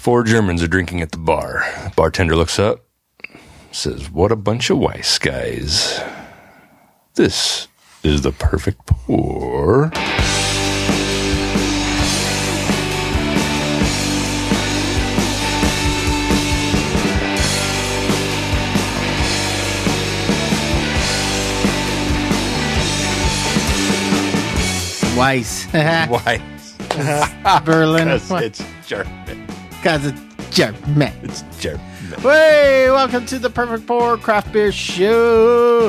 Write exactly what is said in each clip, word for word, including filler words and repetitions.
Four Germans are drinking at the bar. Bartender looks up, says, "What a bunch of wise guys. This is the perfect pour." Weiss. Weiss. Berlin. Because it's German. Because it's German. It's German. Hey, welcome to the Perfect Pour Craft Beer Show.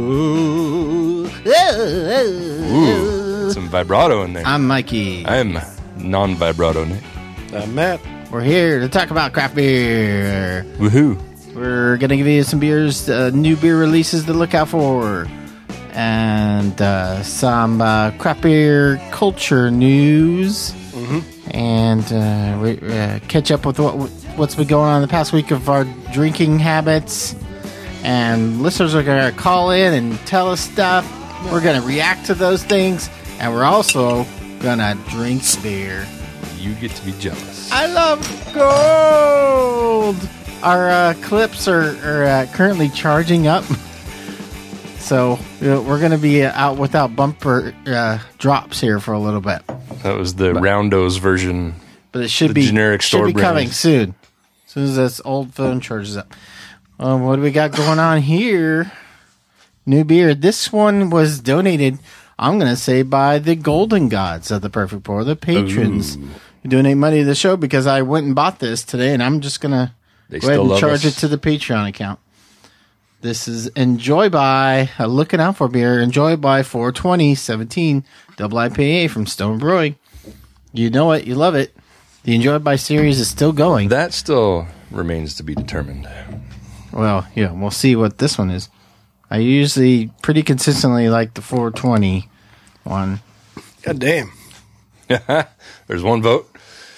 Ooh, some vibrato in there. I'm Mikey. I'm non-vibrato Nick. I'm Matt. We're here to talk about craft beer. Woohoo. We're going to give you some beers, uh, new beer releases to look out for, and uh, some uh, craft beer culture news, Mm-hmm. and uh, we, uh, catch up with what what's been going on in the past week of our drinking habits. And listeners are going to call in and tell us stuff. We're going to react to those things, and we're also going to drink beer. You get to be jealous. I love gold. Our uh, clips are, are uh, currently charging up. So you know, we're going to be out without bumper uh, drops here for a little bit. That was the But- Roundos version. But it should The be generic should store be coming brands. soon. As soon as this old phone charges up. Um, what do we got going on here? New beer. This one was donated, I'm going to say, by the Golden Gods of the Perfect Pour, the patrons. Ooh. Who donate money to the show because I went and bought this today, and I'm just going to They go ahead still and love charge us. it to the Patreon account. This is Enjoy By, uh, looking out for beer. Enjoy By four twenty seventeen double I P A from Stone Brewing. You know it, you love it. The Enjoy By series is still going. That still remains to be determined. Well, yeah, we'll see what this one is. I usually pretty consistently like the four twenty one. God damn. There's one vote.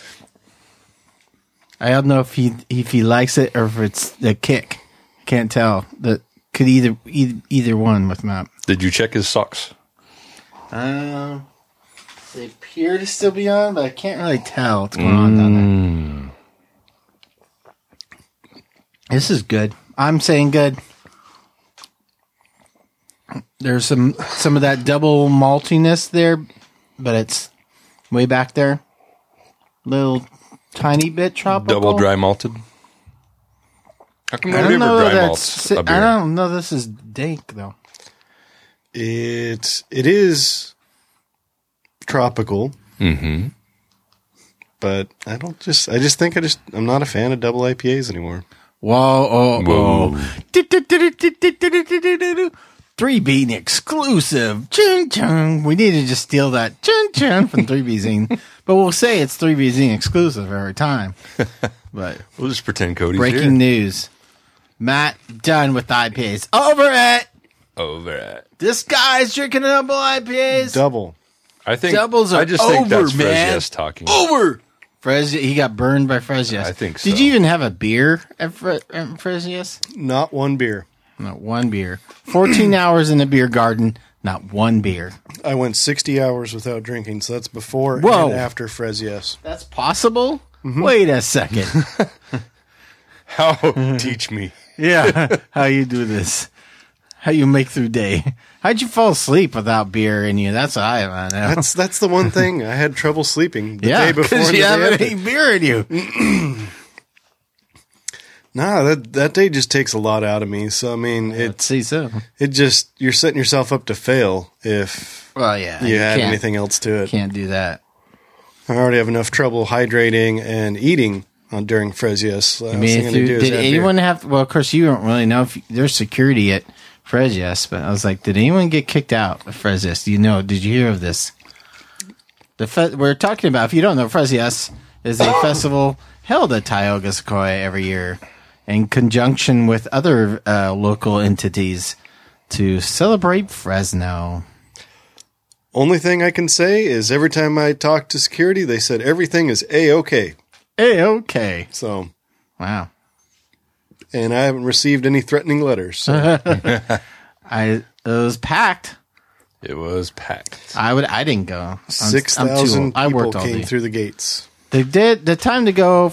I don't know if he if he likes it or if it's the kick. Can't tell. That could either either, either one with Matt. Did you check his socks? Um, they appear to still be on, but I can't really tell what's going on down Mm. there. This is good. I'm saying good. There's some some of that double maltiness there, but it's way back there. Little tiny bit tropical. Double dry malted. How come I nobody don't ever know dry that's. malts si- a beer? I don't know. This is dank though. It's it is tropical, Mm-hmm. but I don't just I just think I just I'm not a fan of double I P As anymore. Whoa! Oh, Whoa. oh. three B exclusive. Chung chung. We need to just steal that chung chung from three B Zine, but we'll say it's three B Zine exclusive every time. But We'll just pretend Cody's breaking here. news: Matt done with I P As. Over it. Over it. This guy's drinking double I P As. Double. I think Doubles are I just think over, that's man. Fresias talking. Over. Fresias, he got burned by Fresias. I think Did so. you even have a beer at, Fre- at Fresias? Not one beer. Not one beer. fourteen hours in the beer garden, not one beer. I went sixty hours without drinking, so that's before Whoa. and after Fresias. That's possible? Wait a second. How? Teach me. Yeah. How you do this? How you make through day? How'd you fall asleep without beer in you? That's what I want to know. That's that's the one thing I had trouble sleeping the yeah, day before. because and you the day haven't after. any beer in you. Nah, that that day just takes a lot out of me. So I mean, Let's it see so. it just you're setting yourself up to fail if Well, yeah. you add can't, anything else to it. Can't do that. I already have enough trouble hydrating and eating on during Fresias. Uh, I mean, if you, did anyone have? Well, of course, you don't really know if there's security at Fresias, but I was like, did anyone get kicked out of Fresias? Do you know? Did you hear of this? The fe- we're talking about. If you don't know, Fresias is a festival held at Tioga Sequoia every year in conjunction with other uh, local entities to celebrate Fresno. Only thing I can say is every time I talked to security, they said everything is A-okay. Hey, okay. So, Wow. and I haven't received any threatening letters. So. I it was packed. It was packed. I would. I didn't go. I'm- Six I'm too thousand old. I people worked all came day. through the gates. They did. The time to go f-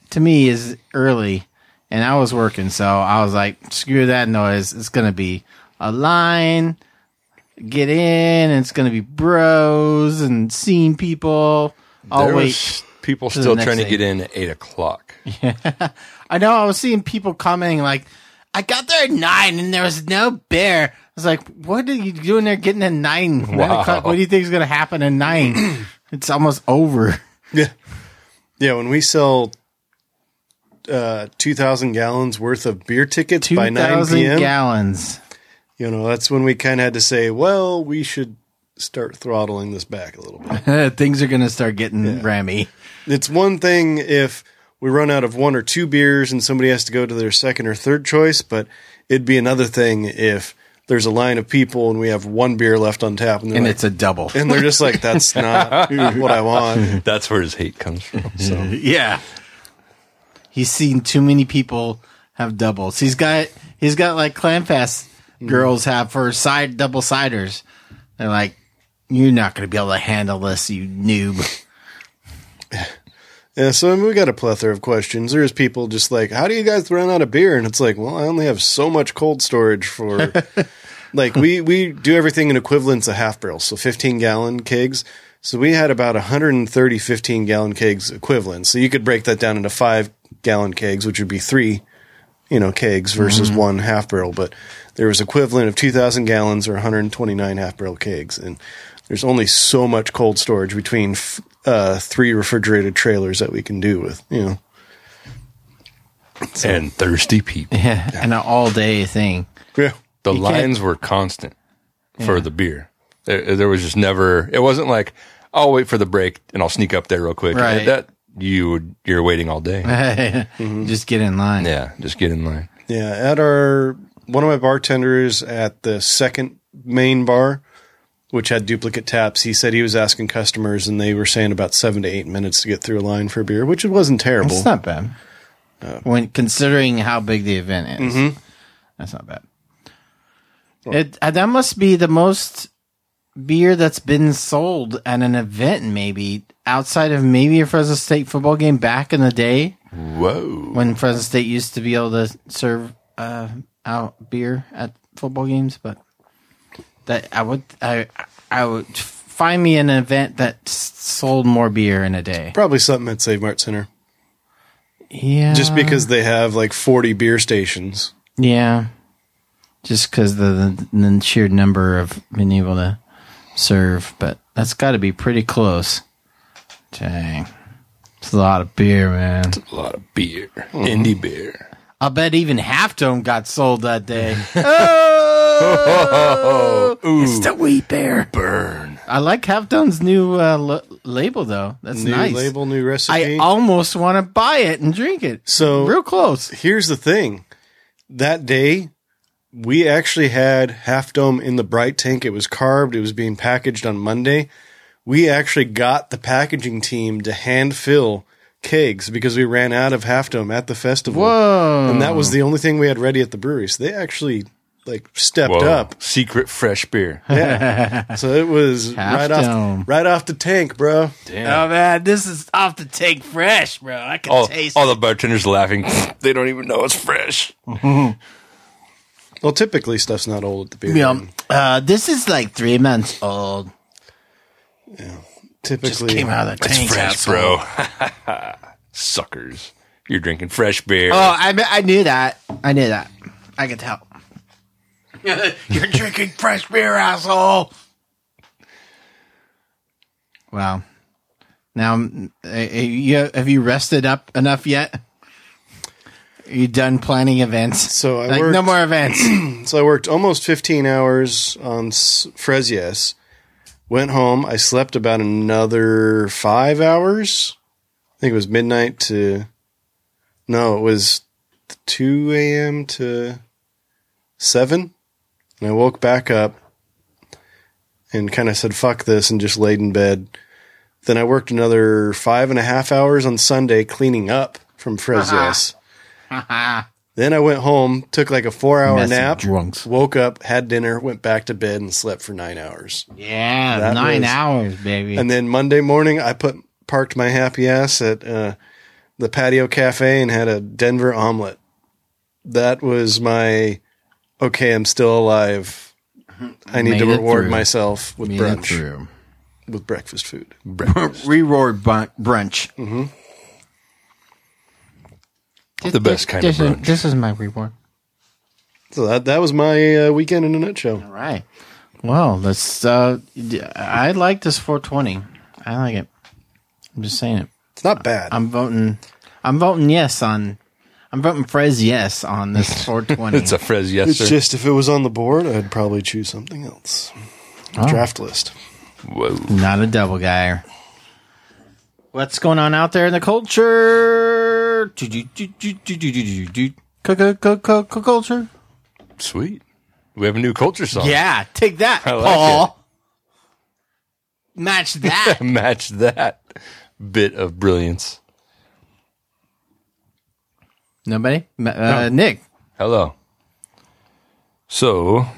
to me is early, and I was working, so I was like, screw that noise. It's gonna be a line. Get in, and it's gonna be bros and seeing people. I'll there wait. was people to the still next trying to day. get in at eight o'clock. I know. I was seeing people commenting like, "I got there at nine, and there was no bear." I was like, "What are you doing there, getting at nine? Nine Wow. o'clock? What do you think is going to happen at nine? It's almost over." Yeah. Yeah, when we sell uh, two thousand gallons worth of beer tickets Two by nine thousand p.m., gallons. you know, that's when we kind of had to say, well, we should start throttling this back a little bit. Things are going to start getting rammy. It's one thing if we run out of one or two beers and somebody has to go to their second or third choice, but it'd be another thing if there's a line of people and we have one beer left on tap and, they're And like, it's a double. and they're just like, that's not what I want. That's where his hate comes from. So Yeah. He's seen too many people have doubles. He's got he's got like Clamfest girls have for side double ciders. They're like, you're not going to be able to handle this, you noob. yeah, so I mean, we got a plethora of questions. There's people just like, how do you guys run out of beer? And it's like, well, I only have so much cold storage for like we we do everything in equivalents of half barrels, so fifteen gallon kegs. So we had about one hundred thirty fifteen gallon kegs equivalent. So you could break that down into five gallon kegs, which would be three, you know, kegs versus Mm-hmm. one half barrel. But there was equivalent of two thousand gallons or one hundred twenty-nine half barrel kegs. And there's only so much cold storage between f- uh, three refrigerated trailers that we can do with, you know. And thirsty people. Yeah, and an all day thing. Yeah. The You can't- lines were constant for the beer. There, there was just never. It wasn't like I'll wait for the break and I'll sneak up there real quick. Right. That you would, you're waiting all day. Just get in line. Yeah, just get in line. Yeah. At our, one of my bartenders at the second main bar, which had duplicate taps, he said he was asking customers and they were saying about seven to eight minutes to get through a line for beer, which it wasn't terrible. It's not bad. When considering how big the event is, that's not bad. It uh, that must be the most beer that's been sold at an event, maybe outside of maybe a Fresno State football game back in the day Whoa. when Fresno State used to be able to serve uh, out beer at football games. But that I would I I would find me an event that s- sold more beer in a day. Probably something at Save Mart Center. Yeah, Just because they have like forty beer stations. Yeah, just because the, the the sheer number of being able to serve, but that's got to be pretty close. Dang, it's a lot of beer, man. A lot of beer. Indie beer. I bet even Half Dome got sold that day. Oh, ooh, It's the wheat bear. burn. I like Half Dome's new uh, l- label though. That's New nice. label, new recipe. I almost want to buy it and drink it. So- real close. Here's the thing. That day, we actually had Half Dome in the Bright Tank. It was carved. It was being packaged on Monday. We actually got the packaging team to hand fill kegs because we ran out of Half Dome at the festival. Whoa! And that was the only thing we had ready at the brewery. So they actually like stepped Whoa. up. Secret fresh beer. Yeah. So it was Half right Dome. off right off the tank, bro. Damn. Oh man, this is off the tank fresh, bro. I can all, taste all it. the bartenders laughing. They don't even know it's fresh. Well, typically stuff's not old at the beer. Yeah, garden. uh, this is like three months old. Typically Just came out of the It's tank, fresh, asshole. bro. Suckers. You're drinking fresh beer. Oh, I I knew that. I knew that. I could tell. You're drinking fresh beer, asshole. Wow. Now, um, uh, you, have you rested up enough yet? Are you done planning events? So I like, worked, no more events. So I worked almost fifteen hours on S- Fresies. Went home. I slept about another five hours. I think it was midnight to. No, it was two a.m. to seven. And I woke back up and kind of said, fuck this, and just laid in bed. Then I worked another five and a half hours on Sunday cleaning up from Fresies. Then I went home, took like a four hour Mess of nap, drunks. woke up, had dinner, went back to bed, and slept for nine hours. Yeah, That nine was- hours, baby. And then Monday morning, I put parked my happy ass at uh, the patio cafe and had a Denver omelet. That was my, okay, I'm still alive. I need Made to it reward through. myself with Made it brunch, through. with breakfast food. Reward bun- brunch. Mm-hmm. The best kind this of is- brunch. This is my reward. So that that was my uh, weekend in a nutshell. All right. Well, let's. Uh, I like this four twenty. I like it. I'm just saying it. It's not bad. I'm voting. I'm voting yes on. I'm voting Frez yes on this four twenty. It's a Frez yes, it's sir. just if it was on the board, I'd probably choose something else. Oh. Draft list. Whoa. Not a double guy. What's going on out there in the culture? Culture. Sweet. We have a new culture song. Yeah, take that, I like Paul. Match that. Match that bit of brilliance. Nobody? Ma- Uh, Nick. Hello. So,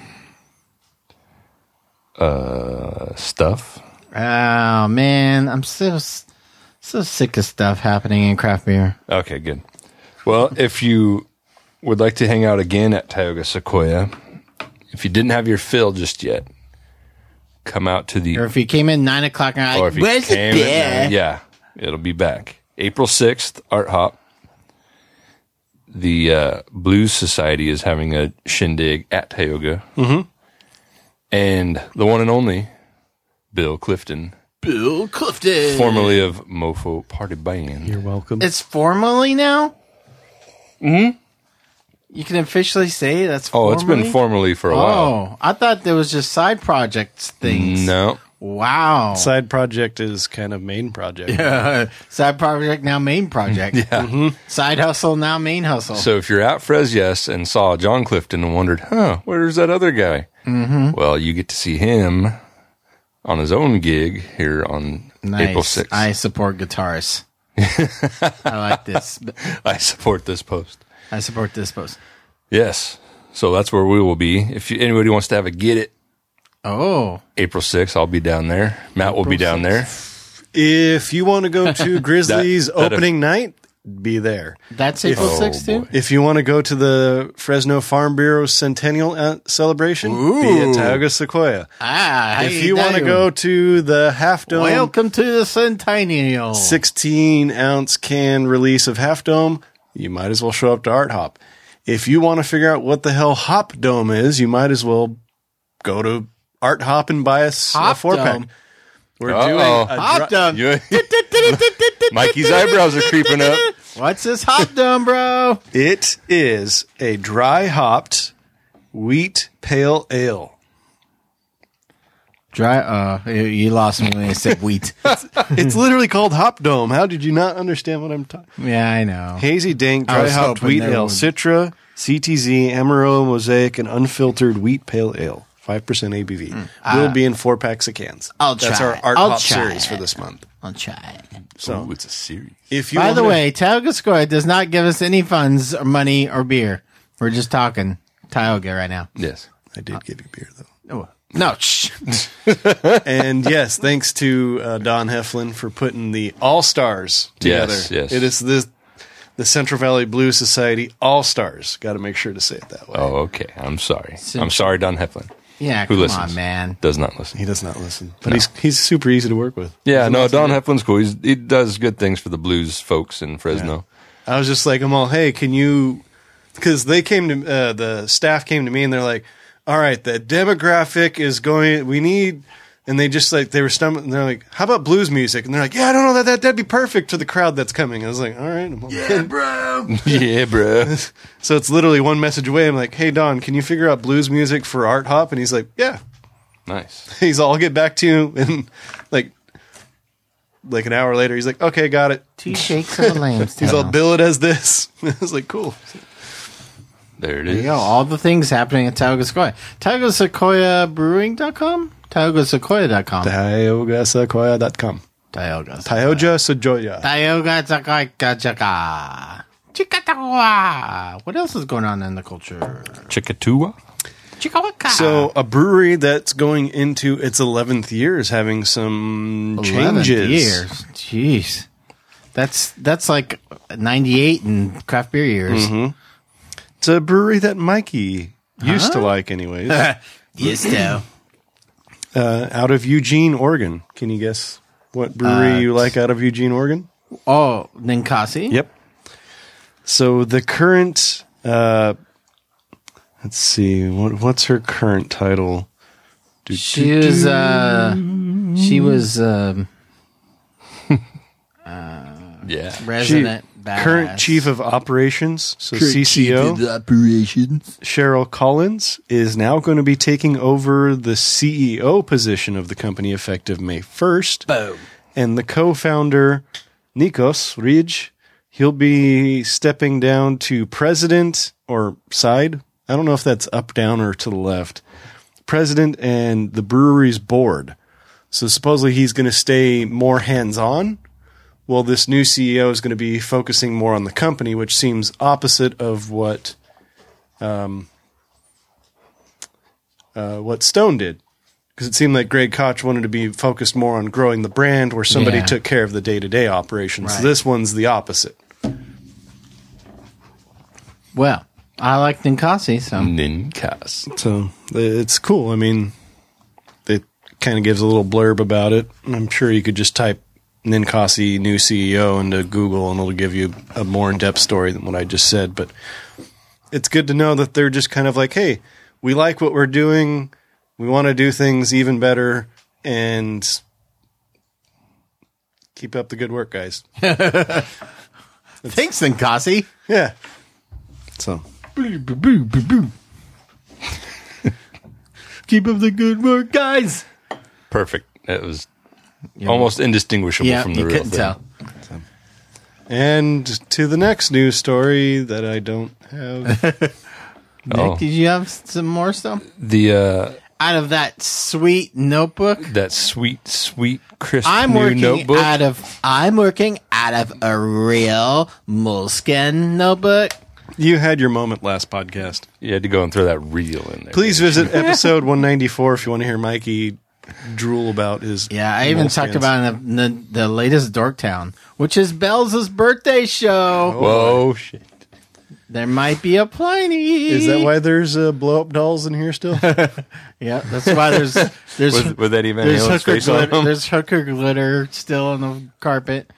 uh, stuff. Oh man, I'm so so sick of stuff happening in craft beer. Okay, good. Well, if you would like to hang out again at Tioga Sequoia, if you didn't have your fill just yet, come out to the Or if you came in nine o'clock and Or like, if you where's the came beer? in, yeah, it'll be back. April sixth, Art Hop. The uh, Blues Society is having a shindig at Tioga. Mm-hmm. And the one and only Bill Clifton, Bill Clifton. formerly of Mofo Party Band. You're welcome. It's formally now? Mm-hmm. You can officially say that's Oh, formally? it's been formally for a while. Oh, I thought there was just side projects things. No. Wow. Side project is kind of main project. Side project, now main project. Yeah. Side hustle, now main hustle. So if you're at Frez Yes and saw John Clifton and wondered, huh, where's that other guy? Mm-hmm. Well, you get to see him on his own gig here on Nice. April sixth. I support guitarists. I like this. I support this post. I support this post. Yes. So that's where we will be. If you, anybody wants to have a get it, Oh. April sixth, I'll be down there. Matt will be down there. If you want to go to Grizzlies That- that- opening night, be there. That's April Oh, sixth, too? boy. If you want to go to the Fresno Farm Bureau Centennial uh, celebration, be at Tioga Sequoia. Ah, how If you want to doing? go to the Half Dome Welcome to the Centennial. sixteen ounce can release of Half Dome, you might as well show up to Art Hop. If you want to figure out what the hell Hop Dome is, you might as well go to Art Hop and buy us a Hop four pack. Dome. We're Uh-oh. doing a Hop dri- Dome. You- Mikey's eyebrows are creeping up. What's this Hop Dome, bro? It is a dry hopped wheat pale ale. Dry. Uh, you- you lost me when you said wheat. It's literally called Hop Dome. How did you not understand what I'm talking? Yeah, I know. Hazy dank I dry was hopped hoping wheat there ale, would- Citra, C T Z, Amarillo Mosaic, and unfiltered wheat pale ale. Five percent A B V. Will be in four packs of cans. I'll That's try our it. Art I'll Hop try series it. for this month. I'll try. So Ooh, it's a series. if you By the wanna- way, Tioga Square does not give us any funds or money or beer. We're just talking Tioga right now. Yes. I did give you beer though. Oh, no, shh. And yes, thanks to uh, Don Heflin for putting the All Stars together. Yes, yes. It is the the Central Valley Blues Society All Stars. Got to make sure to say it that way. Oh, okay. I'm sorry. I'm sorry, Don Heflin. Yeah, Who come listens? on, man. Does not listen. He does not listen, but he's he's super easy to work with. Yeah, no, Don Heflin's cool. He's, he does good things for the blues folks in Fresno. I was just like, I'm all, hey, can you? Because they came to uh, the staff came to me and they're like, all right, the demographic is going. We need, and they just like they were stumbling. And they're like, how about blues music? And they're like, yeah, I don't know that that that'd be perfect to the crowd that's coming. I was like, all right, I'm all, yeah, bro. Yeah, bro. So it's literally one message away. I'm like, hey, Don, can you figure out blues music for Art Hop? And he's like, yeah. Nice. He's all, I'll get back to you. And like, like an hour later, he's like, okay, got it. Two shakes of a lamb's He's all, tail. bill it as this. I was like, cool. There it There is. you go. All the things happening at Tioga Sequoia. Tioga Sequoia Brewing dot com? Tioga Sequoia dot com. Tioga Sequoia dot com. Tioga. Tioga Sequoia. Tioga Sequoia. Chika. Chikatawa. What else is going on in the culture? Chickatua? Chikawaka. So a brewery that's going into its eleventh year is having some eleven changes. years. Jeez. That's that's like ninety-eight in craft beer years. Mm-hmm. It's a brewery that Mikey used Huh? to like, anyways. Yes, though. uh, out of Eugene, Oregon. Can you guess what brewery Uh, you like out of Eugene, Oregon? Oh, Ninkasi? Yep. So the current, uh, let's see, what what's her current title? Do, She do, was, do. uh, she was, um, Yeah. She- resident badass. current chief of operations, so C C O. operations. Cheryl Collins is now going to be taking over the C E O position of the company effective May first. Boom. And the co-founder, Nikos Ridge, he'll be stepping down to president or side. I don't know if that's up, down, or to the left. President and the brewery's board. So supposedly he's going to stay more hands-on. Well, this new C E O is going to be focusing more on the company, which seems opposite of what um, uh, what Stone did. Because it seemed like Greg Koch wanted to be focused more on growing the brand, where somebody Yeah. took care of the day-to-day operations. Right. This one's the opposite. Well, I like Ninkasi, so. Ninkasi. So it's cool. I mean, it kind of gives a little blurb about it. I'm sure you could just type Ninkasi new C E O into Google and it'll give you a more in-depth story than what I just said. But it's good to know that they're just kind of like, hey, we like what we're doing. We want to do things even better and keep up the good work, guys. Thanks, Ninkasi. Yeah. So Keep up the good work, guys. Perfect. It was almost indistinguishable Yeah, from the you real couldn't thing. tell. and to the next news story that I don't have. Nick, Oh. did you have some more stuff? The uh, Out of that sweet notebook? that sweet, sweet, crisp I'm new working notebook. out of I'm working out of a real moleskin notebook. You had your moment last podcast. You had to go and throw that reel in there. Please visit episode one ninety-four if you want to hear Mikey drool about his. Yeah, I even talked moleskins. about in the, the, the latest Dorktown, which is Bell's birthday show. Whoa, shit. There might be a Pliny. Is that why there's uh, blow up dolls in here still? Yeah, that's why there's there's With, with Eddie Van there's Halen's hooker face on glitter, them. there's hooker glitter still on the carpet.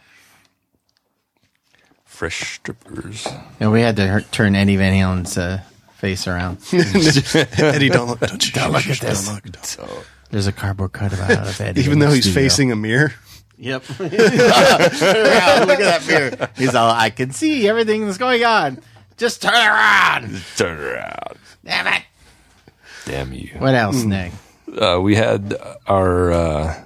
Fresh strippers. And we had to hurt, turn Eddie Van Halen's uh, face around. Eddie, don't look. Don't, you, Don't look at don't this. look, don't- There's a cardboard cutout of Eddie. Even in though the he's studio. facing a mirror. Yep. Turn around, look at that mirror. He's all, I can see everything that's going on. Just turn around. Turn around. Damn it. Damn you. What else, Nick? Uh, we had our. Uh,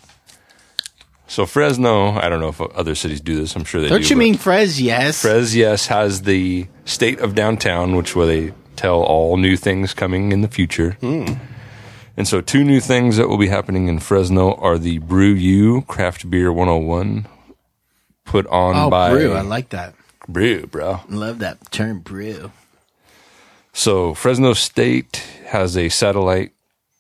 so Fresno, I don't know if other cities do this. I'm sure they do. Don't you but mean Frez? Yes. Frez, yes, has the state of downtown, which where they tell all new things coming in the future. And so two new things that will be happening in Fresno are the Brew U Craft Beer one oh one put on Oh, by brew. I like that. Brew, bro. Love that term, brew. So Fresno State has a satellite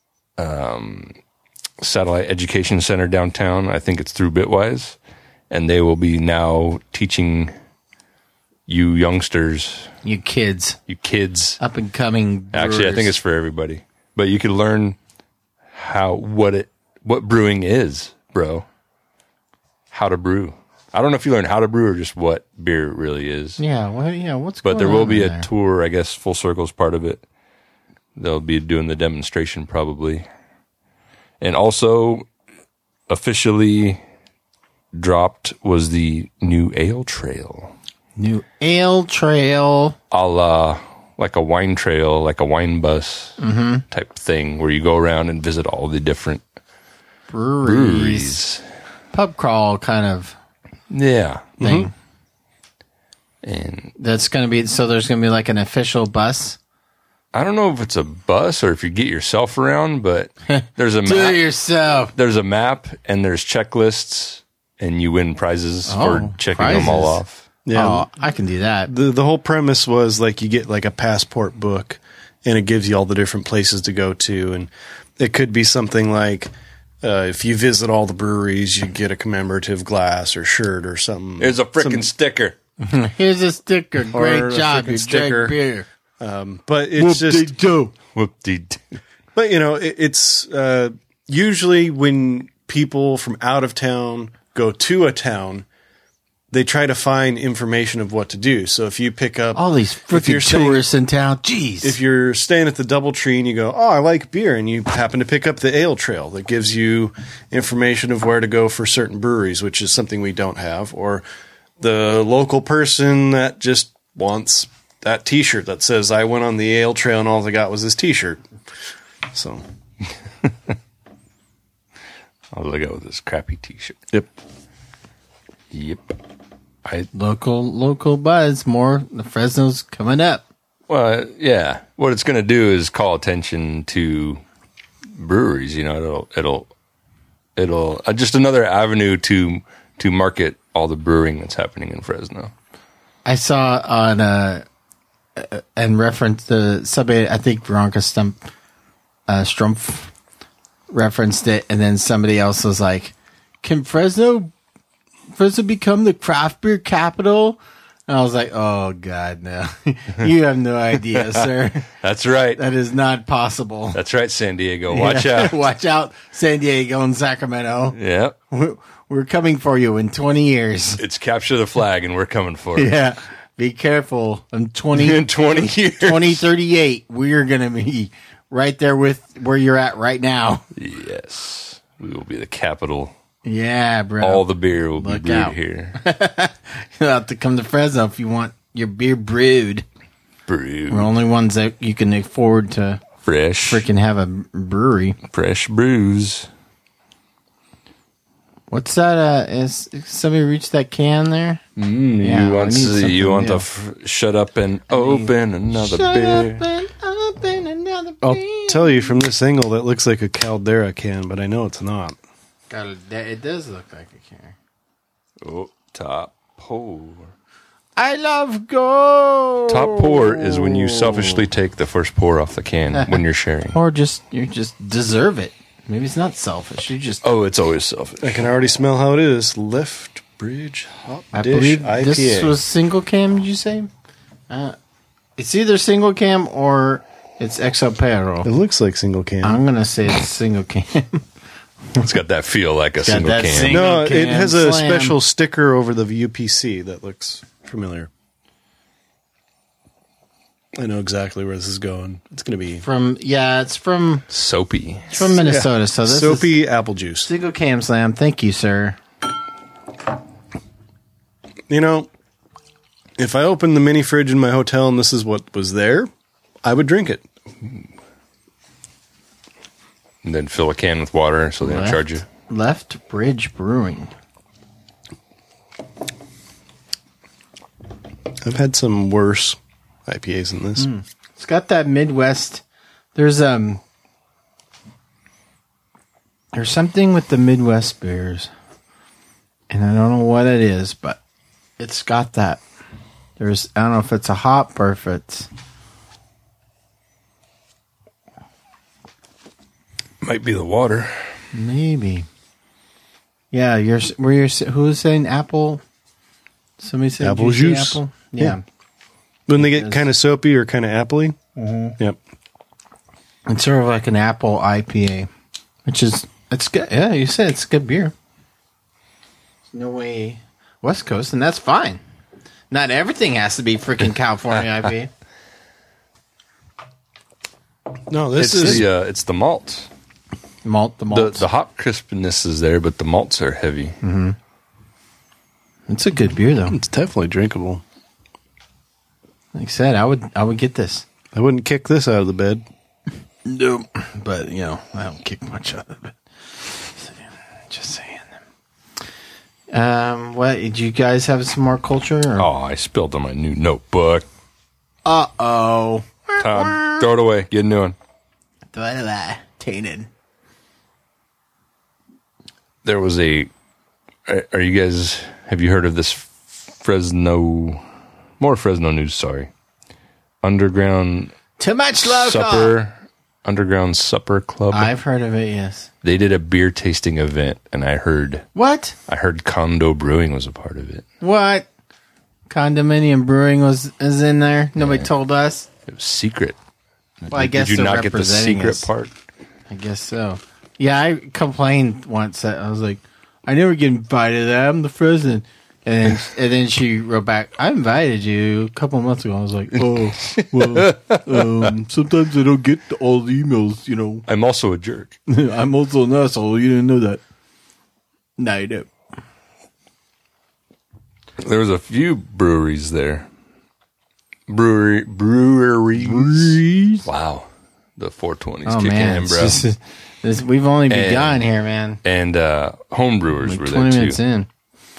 um, satellite education center downtown. I think it's through Bitwise, and they will be now teaching you youngsters, You kids, you kids. up and coming. Actually, I think it's for everybody. But you can learn how what it what brewing is, bro. How to brew. I don't know if you learn how to brew or just what beer really is. yeah. Well, yeah. What's But going there will on be in a there? tour, I guess Full Circle's part of it. They'll be doing the demonstration probably. And also officially dropped was the new ale trail. New ale trail. A la like a wine trail, like a wine bus Mm-hmm. type thing where you go around and visit all the different Breweries. breweries. Pub crawl kind of Yeah. thing. And That's going to be, so there's going to be like an official bus. I don't know if it's a bus or if you get yourself around, but there's a Do it map. yourself. There's a map and there's checklists and you win prizes Oh, for checking them all prizes. off. Yeah. Oh, I can do that. The the whole premise was like you get like a passport book and it gives you all the different places to go to, and it could be something like uh, if you visit all the breweries, you get a commemorative glass or shirt or something. Here's a freaking sticker. Here's a sticker. Great Or a job. frickin' You sticker. drank beer. Um, but it's just, do. Whoop-de-doo. but you know, it, it's uh, usually when people from out of town go to a town, they try to find information of what to do. So if you pick up All these if you're freaking staying- tourists in town. Jeez. if you're staying at the DoubleTree and you go, oh, I like beer, and you happen to pick up the ale trail that gives you information of where to go for certain breweries, which is something we don't have, or the local person that just wants that T-shirt that says, I went on the ale trail and all I got was this T-shirt. So, I'll look out with this crappy T-shirt. yep. Yep. I Local, local buzz. More. The Fresno's coming up. well, yeah. What it's going to do is call attention to breweries. You know, it'll it'll it'll uh, just another avenue to to market all the brewing that's happening in Fresno. I saw on uh, uh and reference the somebody. I think Veronica Stump, uh, Strumpf referenced it, and then somebody else was like, "Can Fresno, Fresno become the craft beer capital?" And I was like, "Oh God, no! You have no idea, sir. That's right. That is not possible. That's right, San Diego. Watch out. Watch out, San Diego and Sacramento. Yep. We're, we're coming for you in twenty years. It's capture the flag, and we're coming for it. Yeah, be careful. In twenty, In twenty years. twenty thirty-eight, we're going to be right there with where you're at right now. Yes. We will be the capital. Yeah, bro. All the beer will Look be brewed out. here. You'll have to come to Fresno if you want your beer brewed. Brewed. We're only ones that you can afford to Fresh. freaking have a brewery. Fresh brews. What's that? Uh, is somebody reached that can there? Mm, Yeah, you I want, need to, something you want new. to f- shut up and open another Shut beer. up and open another I'll beer. tell you from this angle that looks like a Caldera can, but I know it's not. God, it does look like a can. Oh, top pour. I love gold. Top pour is when you selfishly take the first pour off the can when you're sharing. Or just you just deserve it. Maybe it's not selfish. You just Oh, it's always selfish. I can already smell how it is. Left Bridge Hot I Dish believe I P A. this was single cam. Did you say? Uh, it's either single cam or it's Exo Pero. It looks like single can. I'm gonna say it's single cam. It's got that feel like a single that can. single- no, it can has a slam. special sticker over the U P C that looks familiar. I know exactly where this is going. It's going to be From yeah, it's from Soapy. it's from Minnesota. So this is soapy apple juice. single cam slam. Thank you, sir. You know, if I opened the mini fridge in my hotel and this is what was there, I would drink it. And then fill a can with water so they don't Left. charge you. Left Bridge Brewing. I've had some worse I P As than this. It's got that Midwest. There's um. There's something with the Midwest beers, and I don't know what it is, but it's got that. There's I don't know if it's a hop or if it's Might be the water. maybe. Yeah, you're were you who was saying apple? Somebody said Apple juicy juice. Apple? Yeah. Yeah. When they get kind of soapy or kind of appley. Mm-hmm. Yep. It's sort of like an apple I P A, which is it's good. Yeah, you said it's good beer. No way West Coast, and that's fine. Not everything has to be freaking California I P A. No, this It's is the uh, it's the malt. Malt, the The malt. the hop crispness is there, but the malts are heavy. It's a good beer though. it's definitely drinkable. Like I said, I would I would get this. I wouldn't kick this out of the bed. No, but you know I don't kick much out of it. Just saying. Um, what did you guys have some more culture? Or? Oh, I spilled on my new notebook. Uh oh. Tom, throw it away. Get a new one. Tainted. There was a. Are are you guys? Have you heard of this Fresno? More Fresno news. Sorry, underground Too much local. supper Underground Supper Club. I've heard of it. Yes. They did a beer tasting event, and I heard What? I heard Condo Brewing was a part of it. What? Condominium Brewing was is in there. Nobody Yeah. told us. It was secret. Well, I Did- guess did you they're not get the representing secret us. part? I guess so. Yeah, I complained once that I was like, I never get invited. I'm the president. And then, and then she wrote back, I invited you a couple months ago. I was like, oh, well, um, sometimes I don't get all the emails, you know. I'm also a jerk. I'm also an asshole. You didn't know that. No, you don't. There was a few breweries there. Brewery breweries. Breweries. Wow. The four twenties Oh, kicking man. in, It's bro. just- this, we've only begun And- here, man. and uh, home brewers Like were twenty there minutes too. in.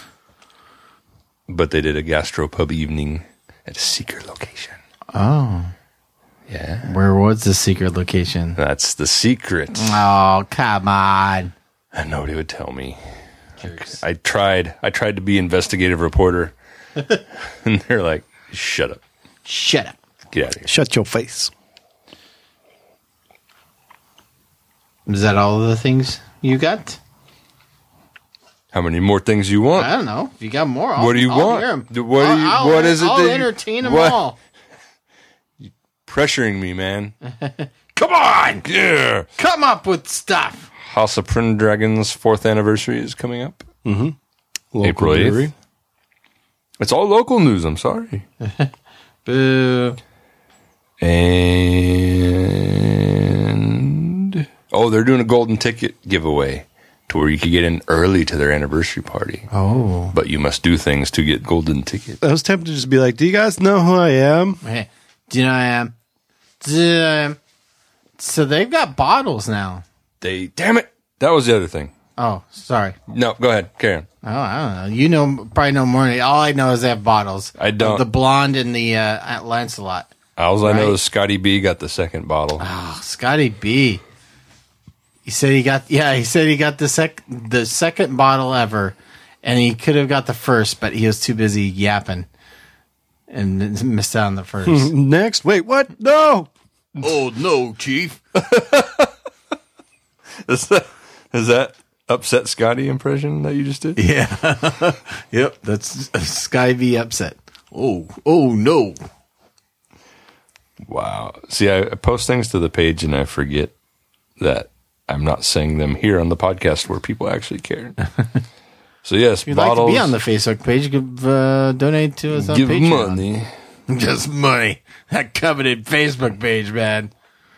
But they did a gastropub evening at a secret location. Oh. Yeah. Where was the secret location? That's the secret. Oh, come on. And nobody would tell me. I tried. I tried to be investigative reporter. And they're like, shut up. Shut up. Get out of here. Shut your face. Is that all of the things you got? How many more things you want? I don't know. If you got more, I'll, What do you I'll want? hear 'em. Do- what do you- I'll, what is it I'll that you- entertain them what? all. Pressuring me, man. Come on. Yeah. Come up with stuff. House of Pendragon's fourth anniversary is coming up. Local April eighth. brewery. It's all local news. I'm sorry. Boo. And oh, they're doing a golden ticket giveaway to where you could get in early to their anniversary party. Oh. But you must do things to get golden tickets. I was tempted to just be like, do you guys know who I am? Hey, do you know who I am? Do you know who I am? So they've got bottles now. They damn it. That was the other thing. Oh, sorry. No, go ahead, carry on. Oh, I don't know. You know, probably know more. than- All I know is they have bottles. I don't. The blonde and the uh, at Lancelot. All I know Right. is Scotty B got the second bottle. Oh, Scotty B. He said he got yeah. He said he got the sec the second bottle ever, and he could have got the first, but he was too busy yapping and m- missed out on the first. Next. Wait, what? No. Oh no, Chief! Is that, is that upset Scotty impression that you just did? Yeah, yep. That's Sky V upset. Oh, oh no! Wow. See, I, I post things to the page and I forget that I'm not saying them here on the podcast where people actually care. So yes, If you'd bottles. like to be on the Facebook page, give, uh, donate to us on give Patreon. money. Just money. That coveted Facebook page, man.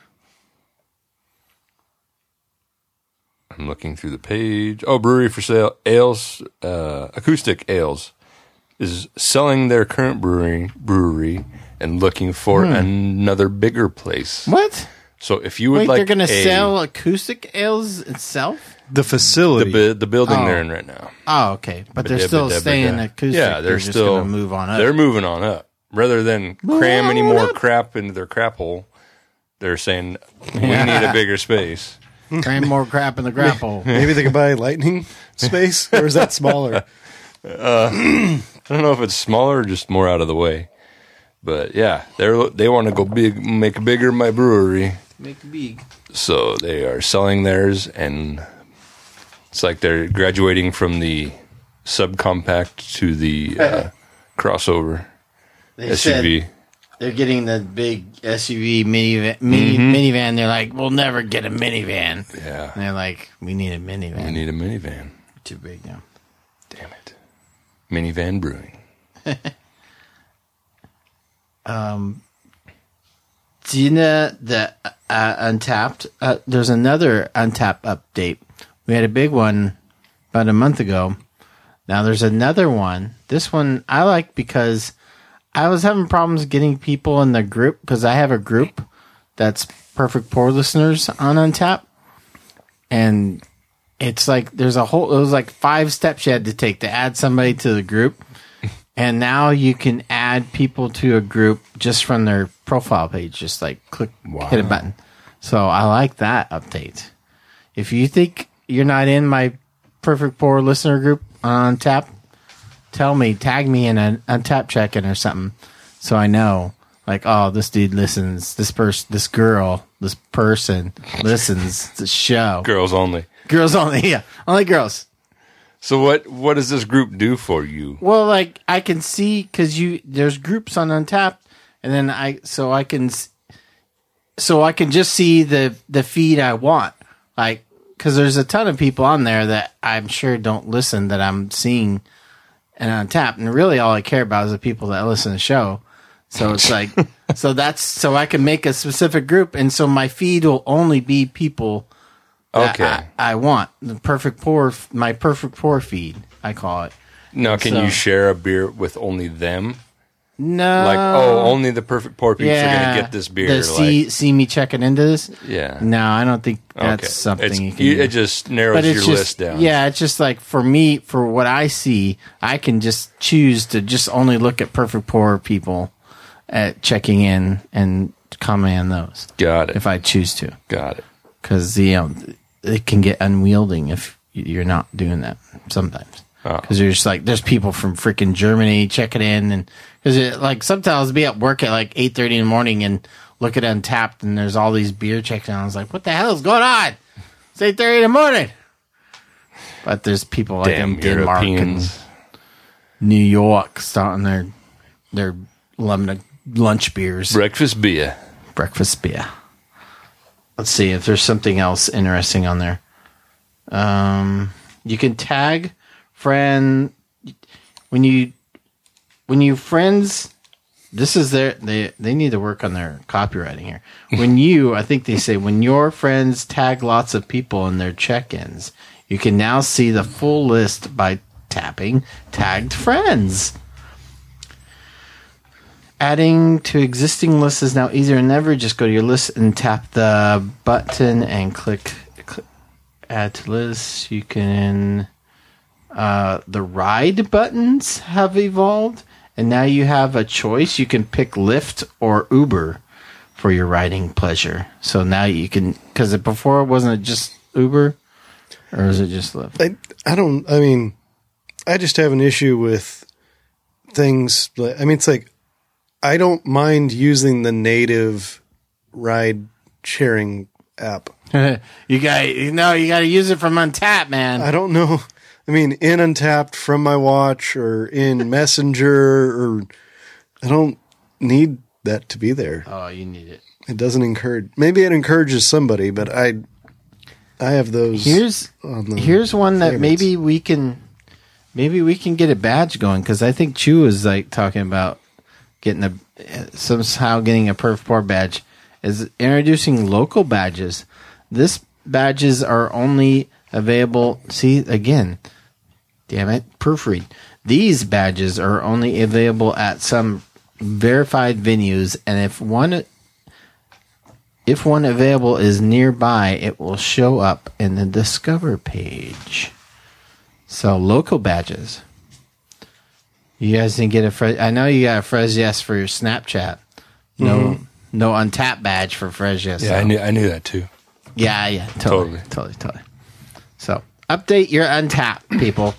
I'm looking through the page. Oh, brewery for sale. Ales, uh, acoustic ales is selling their current brewery brewery and looking for Hmm. another bigger place. What? So if you would Wait, like, they're going to a- sell acoustic ales itself? The the facility. bu- the building Oh. they're in right now. Oh, okay. But they're still staying acoustic. Yeah, they're, just still going to move on up. They're moving on up rather than cram any on more up. crap into their crap hole. They're saying we need a bigger space. Cram more crap in the grapple. Maybe they could buy lightning space, or is that smaller? I don't know if it's smaller or just more out of the way. But yeah, they're they want to go big, make bigger my brewery. Make big. So they are selling theirs, and it's like they're graduating from the subcompact to the uh, crossover They S U V. said they're getting the big S U V minivan. Mini, minivan. They're like, we'll never get a minivan. Yeah, And they're like, we need a minivan. we need a minivan. Too big now. Damn it, minivan brewing. Do you know the uh, Untapped? Uh, there's another Untapped update. We had a big one about a month ago. Now there's another one. This one I like because I was having problems getting people in the group because I have a group that's Perfect Pour listeners on Untapped, and it's like there's a whole. It was like five steps you had to take to add somebody to the group. And now you can add people to a group just from their profile page. Just like click, hit a button. So I like that update. If you think you're not in my Perfect Pour listener group on Tap, tell me, tag me in an Untap check-in or something, so I know. like, oh, this dude listens, this person, this girl, this person listens to the show. Girls only. Girls only, yeah, only girls. So what what does this group do for you? Well, like I can see because you there's groups on Untappd, and then I so I can so I can just see the the feed I want, like because there's a ton of people on there that I'm sure don't listen that I'm seeing and Untappd, and really all I care about is the people that listen to the show. So it's like so that's so I can make a specific group, and so my feed will only be people. Okay. I, I want the perfect pour, my perfect pour feed, I call it. Now, can So- you share a beer with only them? No. Like, oh, only the perfect pour peeps are going to get this beer. The see, like, see me checking into this? yeah. No, I don't think that's Okay. something It's- you can you- do. It just narrows But your it's just, list down. yeah, it's just like for me, for what I see, I can just choose to just only look at perfect pour people at checking in and comment on those Got it. if I choose to. Got it. Because, you know, it can get unwielding if you're not doing that sometimes. Oh. Because you're just like, there's people from freaking Germany checking in. And because it, like, sometimes I'll be at work at like eight thirty in the morning and look at Untappd and there's all these beer checks. And I was like, what the hell is going on? It's eight thirty in the morning. But there's people like Damn in Denmark Europeans. and New York starting their, their lemon lunch beers. Breakfast beer. Breakfast beer. Let's see if there's something else interesting on there. Um, you can tag friend when you when you friends. This is their they they need to work on their copywriting here. When you, I think they say when your friends tag lots of people in their check-ins, you can now see the full list by tapping tagged friends. Adding to existing lists is now easier than ever. Just go to your list and tap the button and click, click add to list. You can, uh, the ride buttons have evolved, and now you have a choice. You can pick Lyft or Uber for your riding pleasure. So now you can, because before it wasn't just Uber, or is it just Lyft? I, I don't, I mean, I just have an issue with things. like- I mean, it's like, I don't mind using the native ride sharing app. you got, you know, you got to use it from Untappd, man. I don't know. I mean, in Untappd from my watch or in Messenger, or I don't need that to be there. Oh, you need it. It doesn't encourage. Maybe it encourages somebody, but I, I have those. Here's on the here's one that favorites. maybe we can maybe we can get a badge going, because I think Chu is like talking about getting a somehow getting a Perf Pour badge. Is introducing local badges. This badges are only available. See again, damn it, proofread. These badges are only available at some verified venues, and if one if one available is nearby, it will show up in the Discover page. So local badges. You guys didn't get a Fres. I know you got a Fres Yes for your Snapchat. No, Mm-hmm. no Untappd badge for Fres Yes. Yeah, so. I knew I knew that too. Yeah, yeah, totally, Totally. totally, totally. So update your Untappd, people.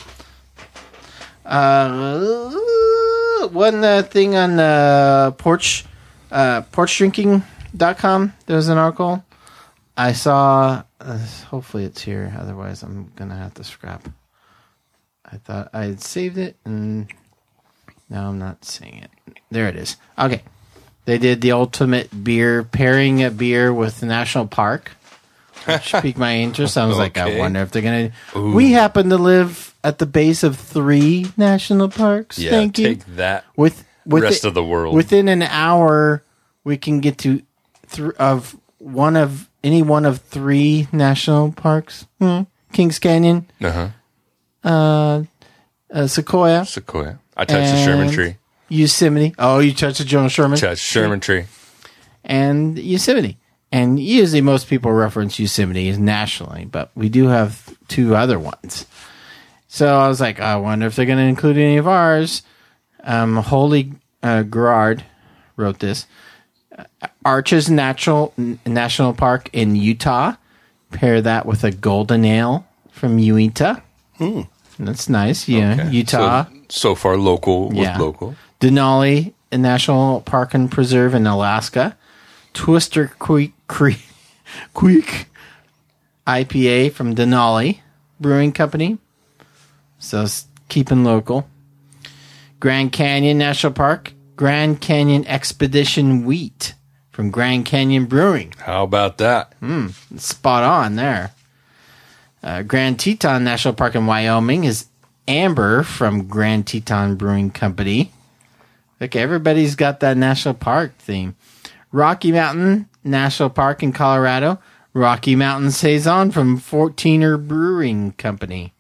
Uh, one uh, thing on uh, porch, uh, porch drinking dot com. There was an article I saw. Uh, hopefully, it's here. Otherwise, I'm gonna have to scrap. I thought I had saved it, and now I'm not seeing it. There it is. Okay. They did the ultimate beer, pairing a beer with the national park, which piqued my interest. I was like, I Okay. wonder if they're going to. We happen to live at the base of three national parks. Yeah, Thank you. take that. With, with rest of the world. Within an hour, we can get to th- of one of any one of three national parks. Hmm. Kings Canyon, Uh-huh. uh, uh, Sequoia, Sequoia. I touched the Sherman And- tree. Yosemite. Oh, you touched the Joan Sherman? Touched Sherman tree. And Yosemite. And usually most people reference Yosemite as nationally, but we do have two other ones. So I was like, I wonder if they're going to include any of ours. Um, Holy uh, Gerard wrote this. Uh, Arches Natural N- National Park in Utah. Pair that with a golden ale from Uinta. Hmm. That's nice. Yeah, Okay. Utah. So, so far, local with Yeah. local. Denali National Park and Preserve in Alaska. Twister Creek, Creek, Creek I P A from Denali Brewing Company. So it's keeping local. Grand Canyon National Park. Grand Canyon Expedition Wheat from Grand Canyon Brewing. How about that? Mm, spot on there. Uh, Grand Teton National Park in Wyoming is Amber from Grand Teton Brewing Company. Look, everybody's got that national park theme. Rocky Mountain National Park in Colorado. Rocky Mountain Saison from fourteener Brewing Company.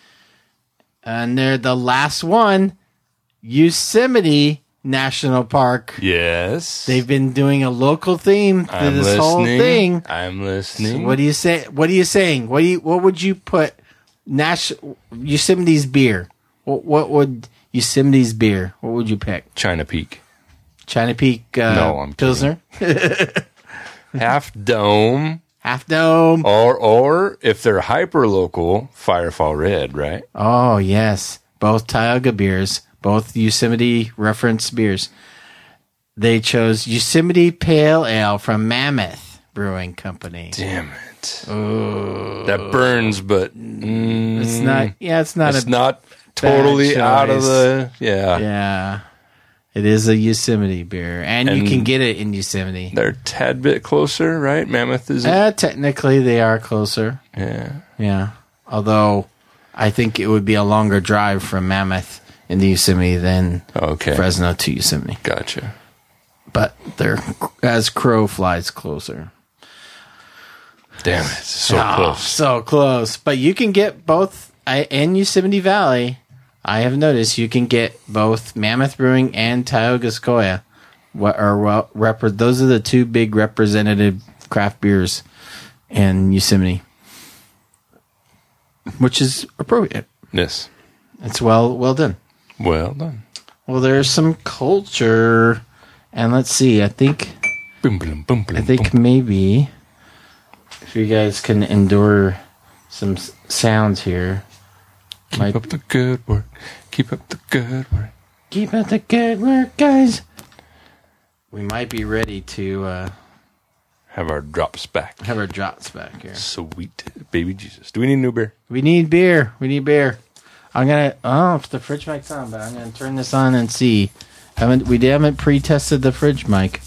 And they're the last one, Yosemite National Park. Yes. They've been doing a local theme to I'm this listening. whole thing. I'm listening. So what do you say? What are you saying? What do you? What would you put? Nash Yosemite's beer. What, what would Yosemite's beer? What would you pick? China Peak. China Peak. Uh, No, I'm Pilsner. Half Dome. Half Dome. Or, or if they're hyper local, Firefall Red, right? Oh yes, both Tioga beers, both Yosemite reference beers. They chose Yosemite Pale Ale from Mammoth Brewing Company. Damn it! Oh. That burns, but mm, It's not. Yeah, it's not. It's a, not totally out of choice. the. Yeah, Yeah, it is a Yosemite beer, and, you And- can get it in Yosemite. they're a tad bit closer, right? Mammoth is. Uh, technically, they are closer. yeah. Yeah, although I think it would be a longer drive from Mammoth into Yosemite than Okay. Fresno to Yosemite. Gotcha. But they're as crow flies closer. Damn it! So Ah, close. so close. But you can get both I, in Yosemite Valley. I have noticed you can get both Mammoth Brewing and Tioga Sequoia. What are well, rep- those are the two big representative craft beers in Yosemite, which is appropriate. Yes. It's well well done. Well done. Well, there's some culture, and let's see. I think Boom, boom, boom, boom, I think boom. maybe if you guys can endure some s- sounds here. Keep might- up the good work. Keep up the good work. Keep up the good work, guys. We might be ready to uh, Have our drops back. have our drops back here. Sweet baby Jesus. Do we need a new beer? We need beer. We need beer. I'm gonna. Oh, if the fridge mic's on, but I'm gonna turn this on and see. Haven't we haven't pre-tested the fridge mic?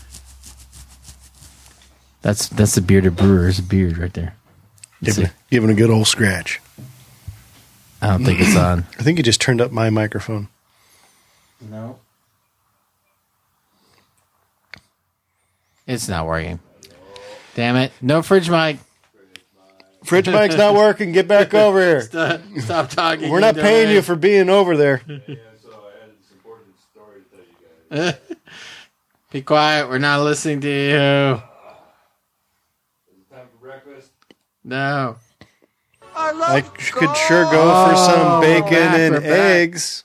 That's that's the bearded brewer's beard right there. Let's Giving, see. giving a good old scratch. I don't think it's on. I think you just turned up my microphone. No. It's not working. Damn it. No fridge mic. Fridge mic's not working. Get back over here. Stop, stop talking. We're not paying you for being over there. Be quiet. We're not listening to you. No. I could sure go for some Oh, bacon we're back, and we're back. eggs.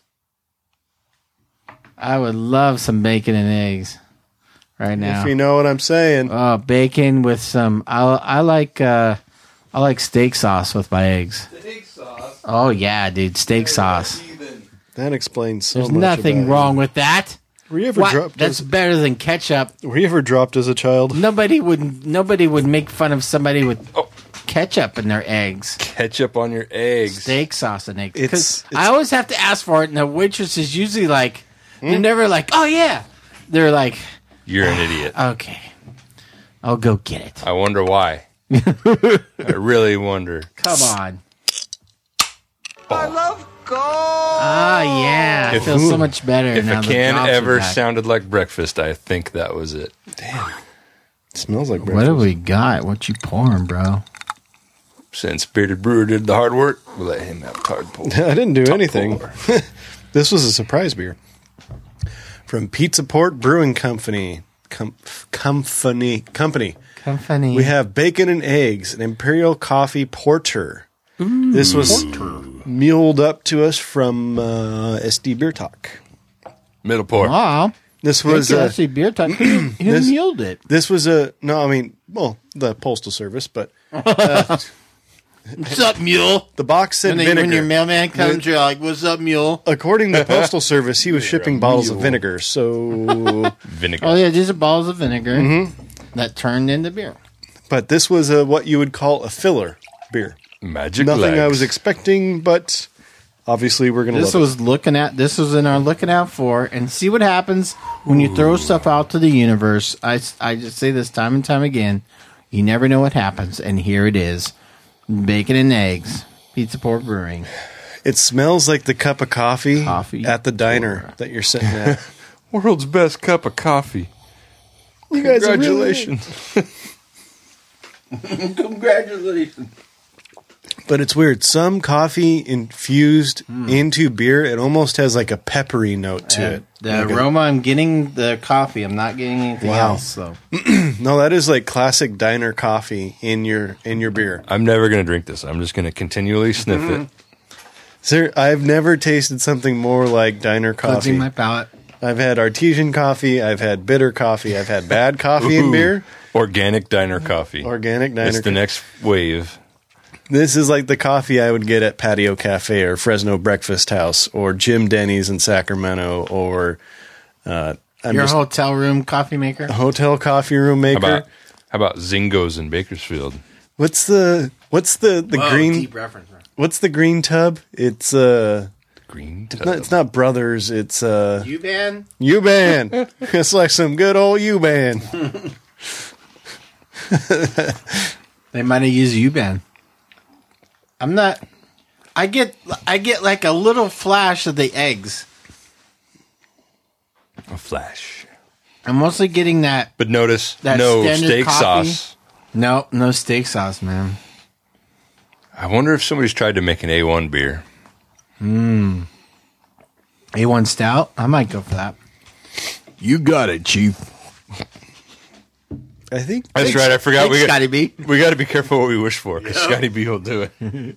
I would love some bacon and eggs right now. If you know what I'm saying. Oh, bacon with some. I I like uh, I like steak sauce with my eggs. Steak sauce. Oh yeah, dude, steak sauce. That explains so There's much. nothing about wrong you. with that. Were you ever What? dropped? That's As, better than ketchup. were you ever dropped as a child? Nobody would nobody would make fun of somebody with Oh. ketchup in their eggs. Ketchup on your eggs. Steak sauce and eggs. It's- 'Cause it's- I always have to ask for it, and the waitress is usually like, Hmm? they're never like, oh yeah. They're like, You're an idiot. okay, I'll go get it. I wonder why. I really wonder. Come on. I love gold. Ah, yeah. I If- feel so much better If now. a the can drops are ever back. sounded like breakfast, I think that was it. It smells like What breakfast. do we got? What you pouring, bro? Since Bearded Brewer did the hard work, we'll let him have hard pull. I didn't do anything. pour. This was a surprise beer from Pizza Port Brewing Company. Com- company. Company. Company. We have bacon and eggs, an imperial coffee porter. This was muled up to us from uh, S D Beer Talk. Middle pour. Wow. This Was was uh, uh, actually beer time. Who, who this- muled it? this was a no. I mean, well, the postal service, but uh, What's up, mule? The box said When, they, vinegar. when your mailman comes, you're like, "What's up, mule?" According to the Postal Service, he was shipping bottles of vinegar. So, Vinegar. Oh yeah, these are bottles of vinegar that turned into beer. but this was a what you would call a filler beer. Magic Nothing legs. I was expecting, but obviously we're gonna. This love was looking at. This was in our looking out for, and see what happens when you throw stuff out to the universe. I I just say this time and time again. You never know what happens, and here it is: bacon and eggs, Pizza Port Brewing. it. It smells like the cup of coffee, Coffee at the diner that you're sitting at. World's best cup of coffee. You guys are really- Congratulations. Congratulations! But it's weird. Some coffee infused into beer, it almost has like a peppery note to it. The Like a- aroma, I'm getting the coffee. I'm not getting anything Wow. else. So no, that is like classic diner coffee in your in your beer. I'm never going to drink this. I'm just going to continually sniff it. Sir, I've never tasted something more like diner coffee. cleansing my palate. I've had artesian coffee. I've had bitter coffee. I've had bad coffee in Ooh, beer. Organic diner coffee. Organic diner. It's the coffee. next wave. This is like the coffee I would get at Patio Cafe or Fresno Breakfast House or Jim Denny's in Sacramento or uh, I'm Your just hotel room coffee maker. hotel coffee room How maker. about, how about Zingos in Bakersfield? What's the what's the the Whoa, green deep reference. Bro. what's the green tub? It's uh Green it's not, it's not Brothers. It's uh You ban? U-Ban. It's like some good old U-Ban. They might have used U ban. I'm not. I get. I get like a little flash of the eggs. A flash. I'm mostly getting that. But notice, That no standard steak coffee? sauce. No, no steak sauce, man. I wonder if somebody's tried to make an A one beer. A one stout. I might go for that. You got it, Chief. I think That's right. I forgot. Thanks, We got, Scotty B. we got to be careful what we wish for because Scotty B will do it.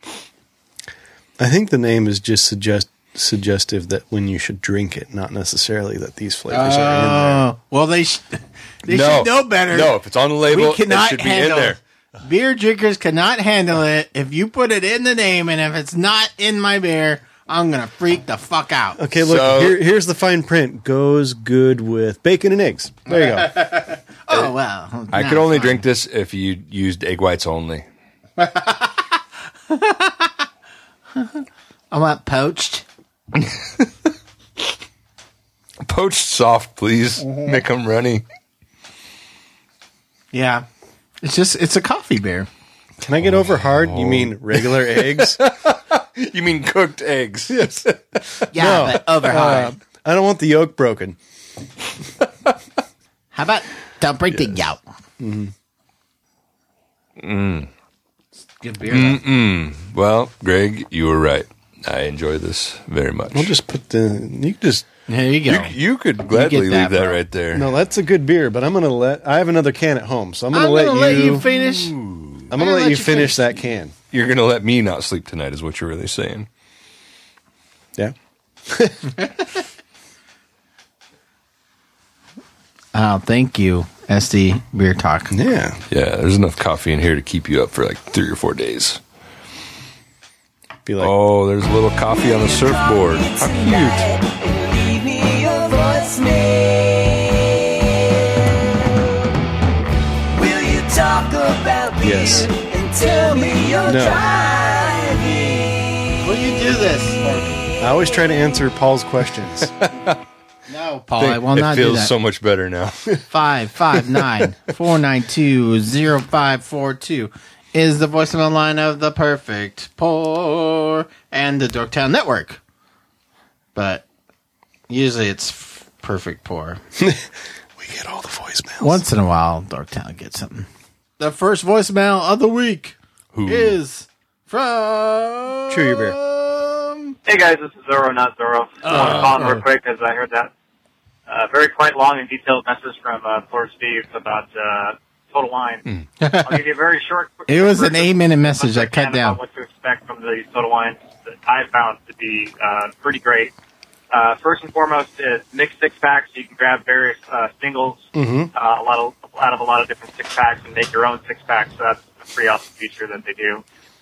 I think the name is just suggest suggestive that when you should drink it, not necessarily that these flavors are in there. Oh, well, they sh- they no, should know better. No, if it's on the label, we it cannot should be in handle there. Beer drinkers cannot handle it. If you put it in the name, and if it's not in my beer, I'm gonna freak the fuck out. Okay, look, So- here, here's the fine print. Goes good with bacon and eggs. There you go. Oh wow! I Nah, could only fine. drink this if you used egg whites only. I want poached. Poached soft, please. Make them runny. Yeah, it's just it's a coffee beer. Can I get over hard? You mean regular eggs? You mean cooked eggs? Yes. Yeah, but over hard. Uh, I don't want the yolk broken. How about don't break the yolk? Mm. Good beer. though. Well, Greg, you were right. I enjoy this very much. We'll just put the. You can just. There you go. you, you could gladly get that, leave that bro. right there. No, that's a good beer, but I'm gonna let. I have another can at home, so I'm gonna, I'm let, gonna you, let you finish. I'm gonna let, you finish, that can. You're going to let me not sleep tonight, is what you're really saying. Yeah. Oh, thank you, S D Beer Talk. Yeah. Yeah, there's enough coffee in here to keep you up for like three or four days. Be like, Oh, there's a little coffee on the surfboard. How cute. Leave me your voicemail. Will you talk about beer Yes. and tell me you're No. driving? Will you do this? I always try to answer Paul's questions. No, Paul, I will it not do feels that. so much better now. Five five nine four nine two zero five four two is the voicemail line of the Perfect Pour and the Dorktown Network. But usually it's f- Perfect Pour. We get all the voicemails. Once in a while, Dorktown gets something. The first voicemail of the week Who? is from Chew your beer. Hey guys, this is Zoro, not Zoro. I want to call in real quick because I heard that uh, very quite long and detailed message from uh, poor Steve about uh, Total Wine. I'll give you a very short. quick It was an version eight minute as message much I as can cut down. about what to expect from the Total Wines that I found to be uh, pretty great. Uh, first and foremost, is mixed six packs. You can grab various uh, singles, Mm-hmm. uh, a lot of out of a lot of different six packs, and make your own six packs. So that's a pretty awesome feature that they do.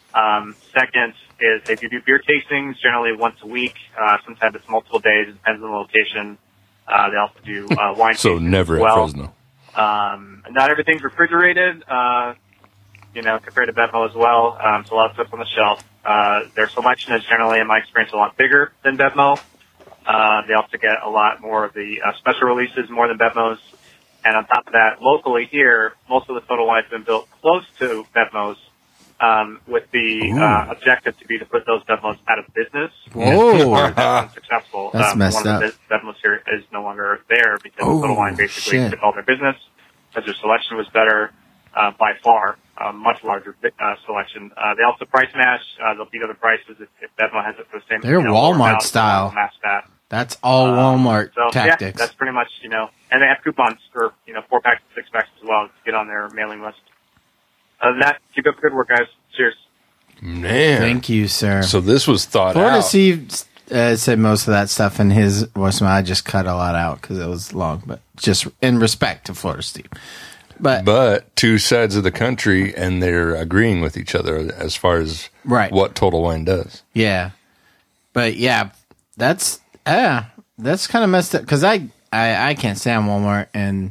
Um, second is they do do beer tastings generally once a week. Uh, sometimes it's multiple days. It depends on the location. Uh, they also do uh, wine So tastings never as well. at Fresno. Um, not everything's refrigerated, uh, you know, compared to Bevmo as well. Um, so a lot of stuff on the shelf. Uh, their selection is generally, in my experience, a lot bigger than Bevmo. Uh, they also get a lot more of the uh, special releases, more than Bevmo's. And on top of that, locally here, most of the Total Wines have been built close to Bevmo's, um, with the uh, objective to be to put those Bevmo's out of business. Whoa. Unsuccessful. That's um, messed one of up. the Bevmo's here is no longer there because Oh, Total Wine basically shit. took all their business because their selection was better uh, by far, a much larger uh, selection. Uh, they also price match. Uh, they'll beat other prices if, if Bevmo has it for the same. They're you know, Walmart amount, style. they'll Match that. That's all Walmart So tactics. yeah, that's pretty much, you know, and they have coupons for, you know, four packs and six packs as well to get on their mailing list. Other than that, keep up the good work, guys. Cheers. Man. Thank you, sir. So this was thought Florida out. Steve uh, said most of that stuff in his voicemail. I just cut a lot out because it was long, but just in respect to Florida Steve. But, But two sides of the country, and they're agreeing with each other as far as Right. what Total Wine does. yeah, but yeah, that's yeah, that's kind of messed up because I, I I can't stand Walmart and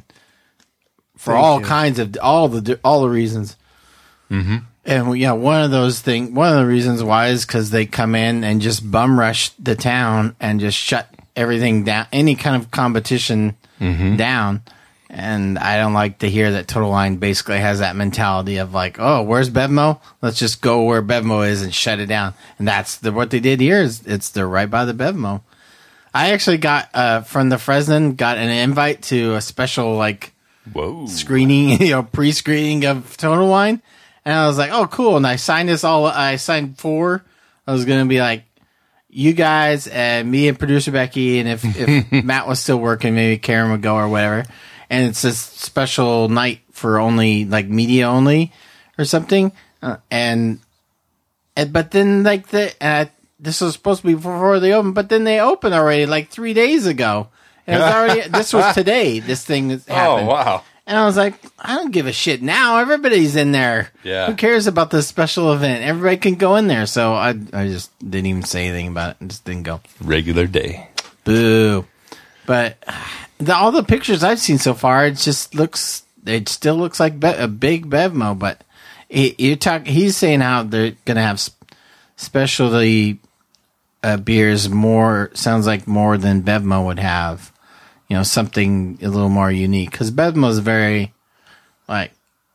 for Thank all you. kinds of all the all the reasons. Mm-hmm. And yeah, one of those things, one of the reasons why is because they come in and just bum rush the town and just shut everything down, any kind of competition down. And I don't like to hear that Total Wine basically has that mentality of like, oh, where's Bevmo? Let's just go where Bevmo is and shut it down. And that's the, what they did here. Is it's they're right by the Bevmo. I actually got uh, from the Fresno got an invite to a special like Whoa. screening, you know, pre-screening of Total Wine. And I was like, oh, cool. And I signed this all, I signed four. I was going to be like, you guys and me and producer Becky. And if, if Matt was still working, maybe Karen would go or whatever. And it's a special night for only like media only or something. Uh, and, and, but then like the, and I, this was supposed to be before they open, but then they opened already like three days ago. And it was already, this was today. This thing happened. Oh, wow. And I was like, I don't give a shit now. Everybody's in there. Yeah. Who cares about this special event? Everybody can go in there. So I I just didn't even say anything about it. I just didn't go. Regular day. Boo. But the, all the pictures I've seen so far, it just looks, it still looks like Be- a big Bevmo. But he, you talk, he's saying how they're going to have sp- specialty uh, beers more, sounds like more than Bevmo would have. You know, something a little more unique. Because Bevmo's very, like,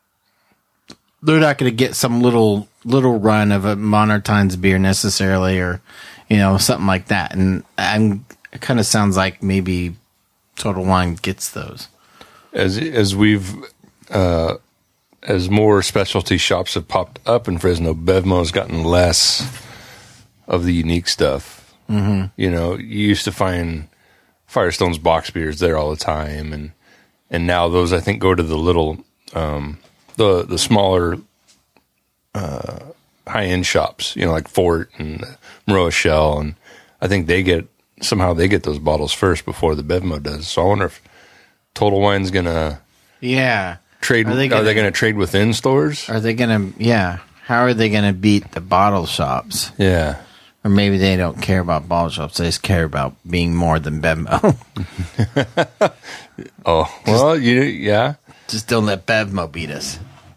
they're not going to get some little little run of a Monartine's beer necessarily, or, you know, something like that. And I'm, it kind of sounds like maybe Total Wine gets those. As as we've uh, as more specialty shops have popped up in Fresno, Bevmo's gotten less of the unique stuff. Mm-hmm. You know, you used to find Firestone's box beers there all the time, and and now those I think go to the little um, the the smaller uh, high end shops. You know, like Fort and Maroa Shell, and I think they get somehow they get those bottles first before the Bevmo does. So I wonder if Total Wine's gonna Yeah. trade. Are Are they they, gonna- going to trade within stores? Are they going to, yeah. How are they going to beat the bottle shops? Yeah. Or maybe they don't care about bottle shops. They just care about being more than Bevmo. Oh well, you yeah. Just don't let Bevmo beat us.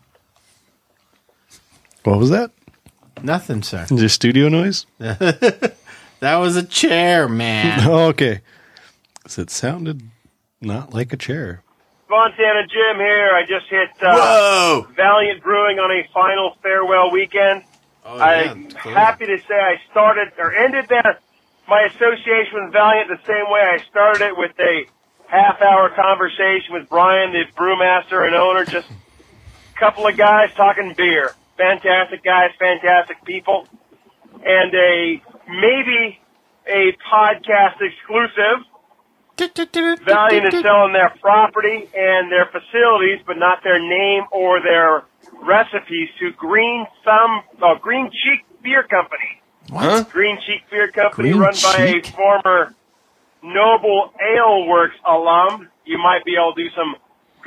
What was that? Nothing, sir. Just studio noise? That was a chair, man. Oh, okay. 'Cause it sounded not like a chair. Montana Jim here. I just hit uh, Valiant Brewing on a final farewell weekend. Oh, I'm happy to say I started or ended that my association with Valiant the same way I started it, with a half-hour conversation with Brian, the brewmaster and owner. Just a couple of guys talking beer. Fantastic guys, fantastic people, and a maybe a podcast exclusive. Valiant is selling their property and their facilities, but not their name or their recipes, to Green Thumb, oh, Green Cheek Beer Company. What? Green Cheek Beer Company, Green run by Cheek? a former Noble Ale Works alum. You might be able to do some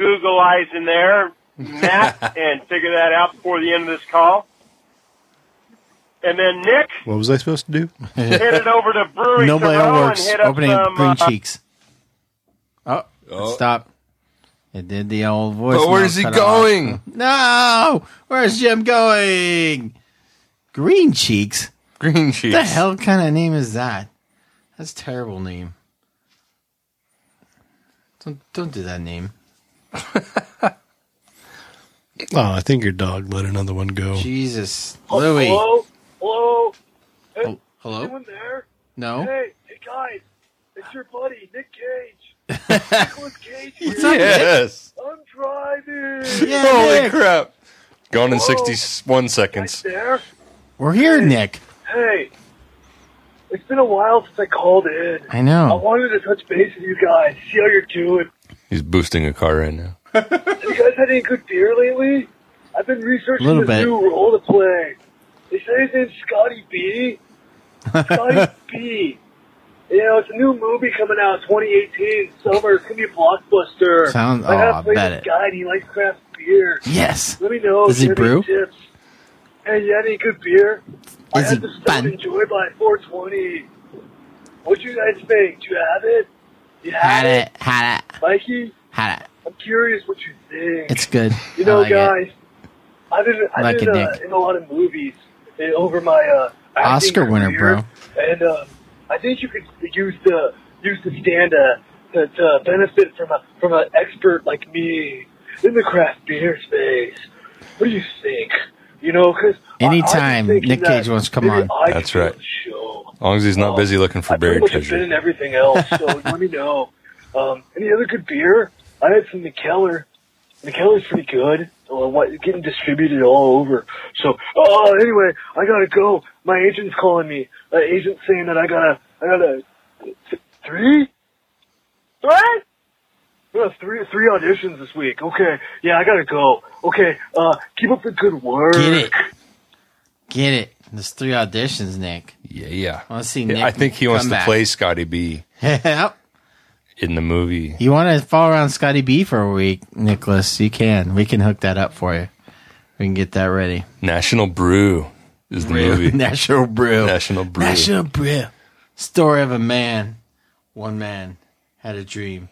Google-izing there, Matt, and figure that out before the end of this call. And then Nick What was I supposed to do? headed over to Brewery Nobody Thoreau and works. hit up Opening some, Green uh, Cheeks. Oh, Oh. stop. It did the old voice. But where's he going? No! Where's Jim going? Green Cheeks? Green What Cheeks. the hell kind of name is that? That's a terrible name. Don't, don't do that name. Oh, I think your dog let another one go. Jesus. Oh, Louie. hello? Hello? Hey, Oh, hello? anyone there? No? Hey, hey guys, it's your buddy, Nick Cage. Nicholas Cage here. Yes. I'm driving. Yeah, Holy Nick. crap. Gone in Whoa. sixty-one Right seconds. there. We're here, Nick. Hey, it's been a while since I called in. I I know. wanted to touch base with you guys, see how you're doing. He's boosting a car right now. Have you guys had any good beer lately? I've been researching Little this bit. new role to play. They say his name's Scotty B. Scotty B. You know, it's a new movie coming out twenty eighteen summer. It's gonna be a blockbuster. Sounds- I gotta oh, I play bet this it. guy, and he likes craft beer. Yes. Let me know. Does if you he have any brew? Tips. Hey, you had any good beer? I Is had he the Stone fun? Enjoy by four twenty. What'd you guys think? Do you have it? You had, Had it. Had it. Mikey? Had it. I'm curious what you think. It's good. You know, I like guys, it. I've been, I've Like been it, uh, Nick. in a lot of movies uh, over my uh, acting Oscar winner, career, and uh, I think you could use the use the stand uh, to, to benefit from a from an expert like me in the craft beer space. What do you think? You know, because Anytime Nick Cage wants to come on. That's right. Show. As long as he's not busy looking for I pretty buried much have been treasure. in everything else, so let me know. Um, any other good beer? I had some McKellar. McKellar's pretty good. Uh, what, getting distributed all over. So, oh, anyway, I gotta go. My agent's calling me. My agent's saying that I gotta, I gotta, th- three? What? Yeah, three, three auditions this week. Okay, yeah, I gotta go. Okay, uh, keep up the good work. Get it. Get it. There's three auditions, Nick. Yeah, yeah. I want to see Yeah, Nick. I think he wants come to back. play Scotty B Yep. in the movie. You want to follow around Scotty B for a week, Nicholas? You can. We can hook that up for you. We can get that ready. National Brew is the movie. National Brew. National Brew. National Brew. Story of a man. One man had a dream.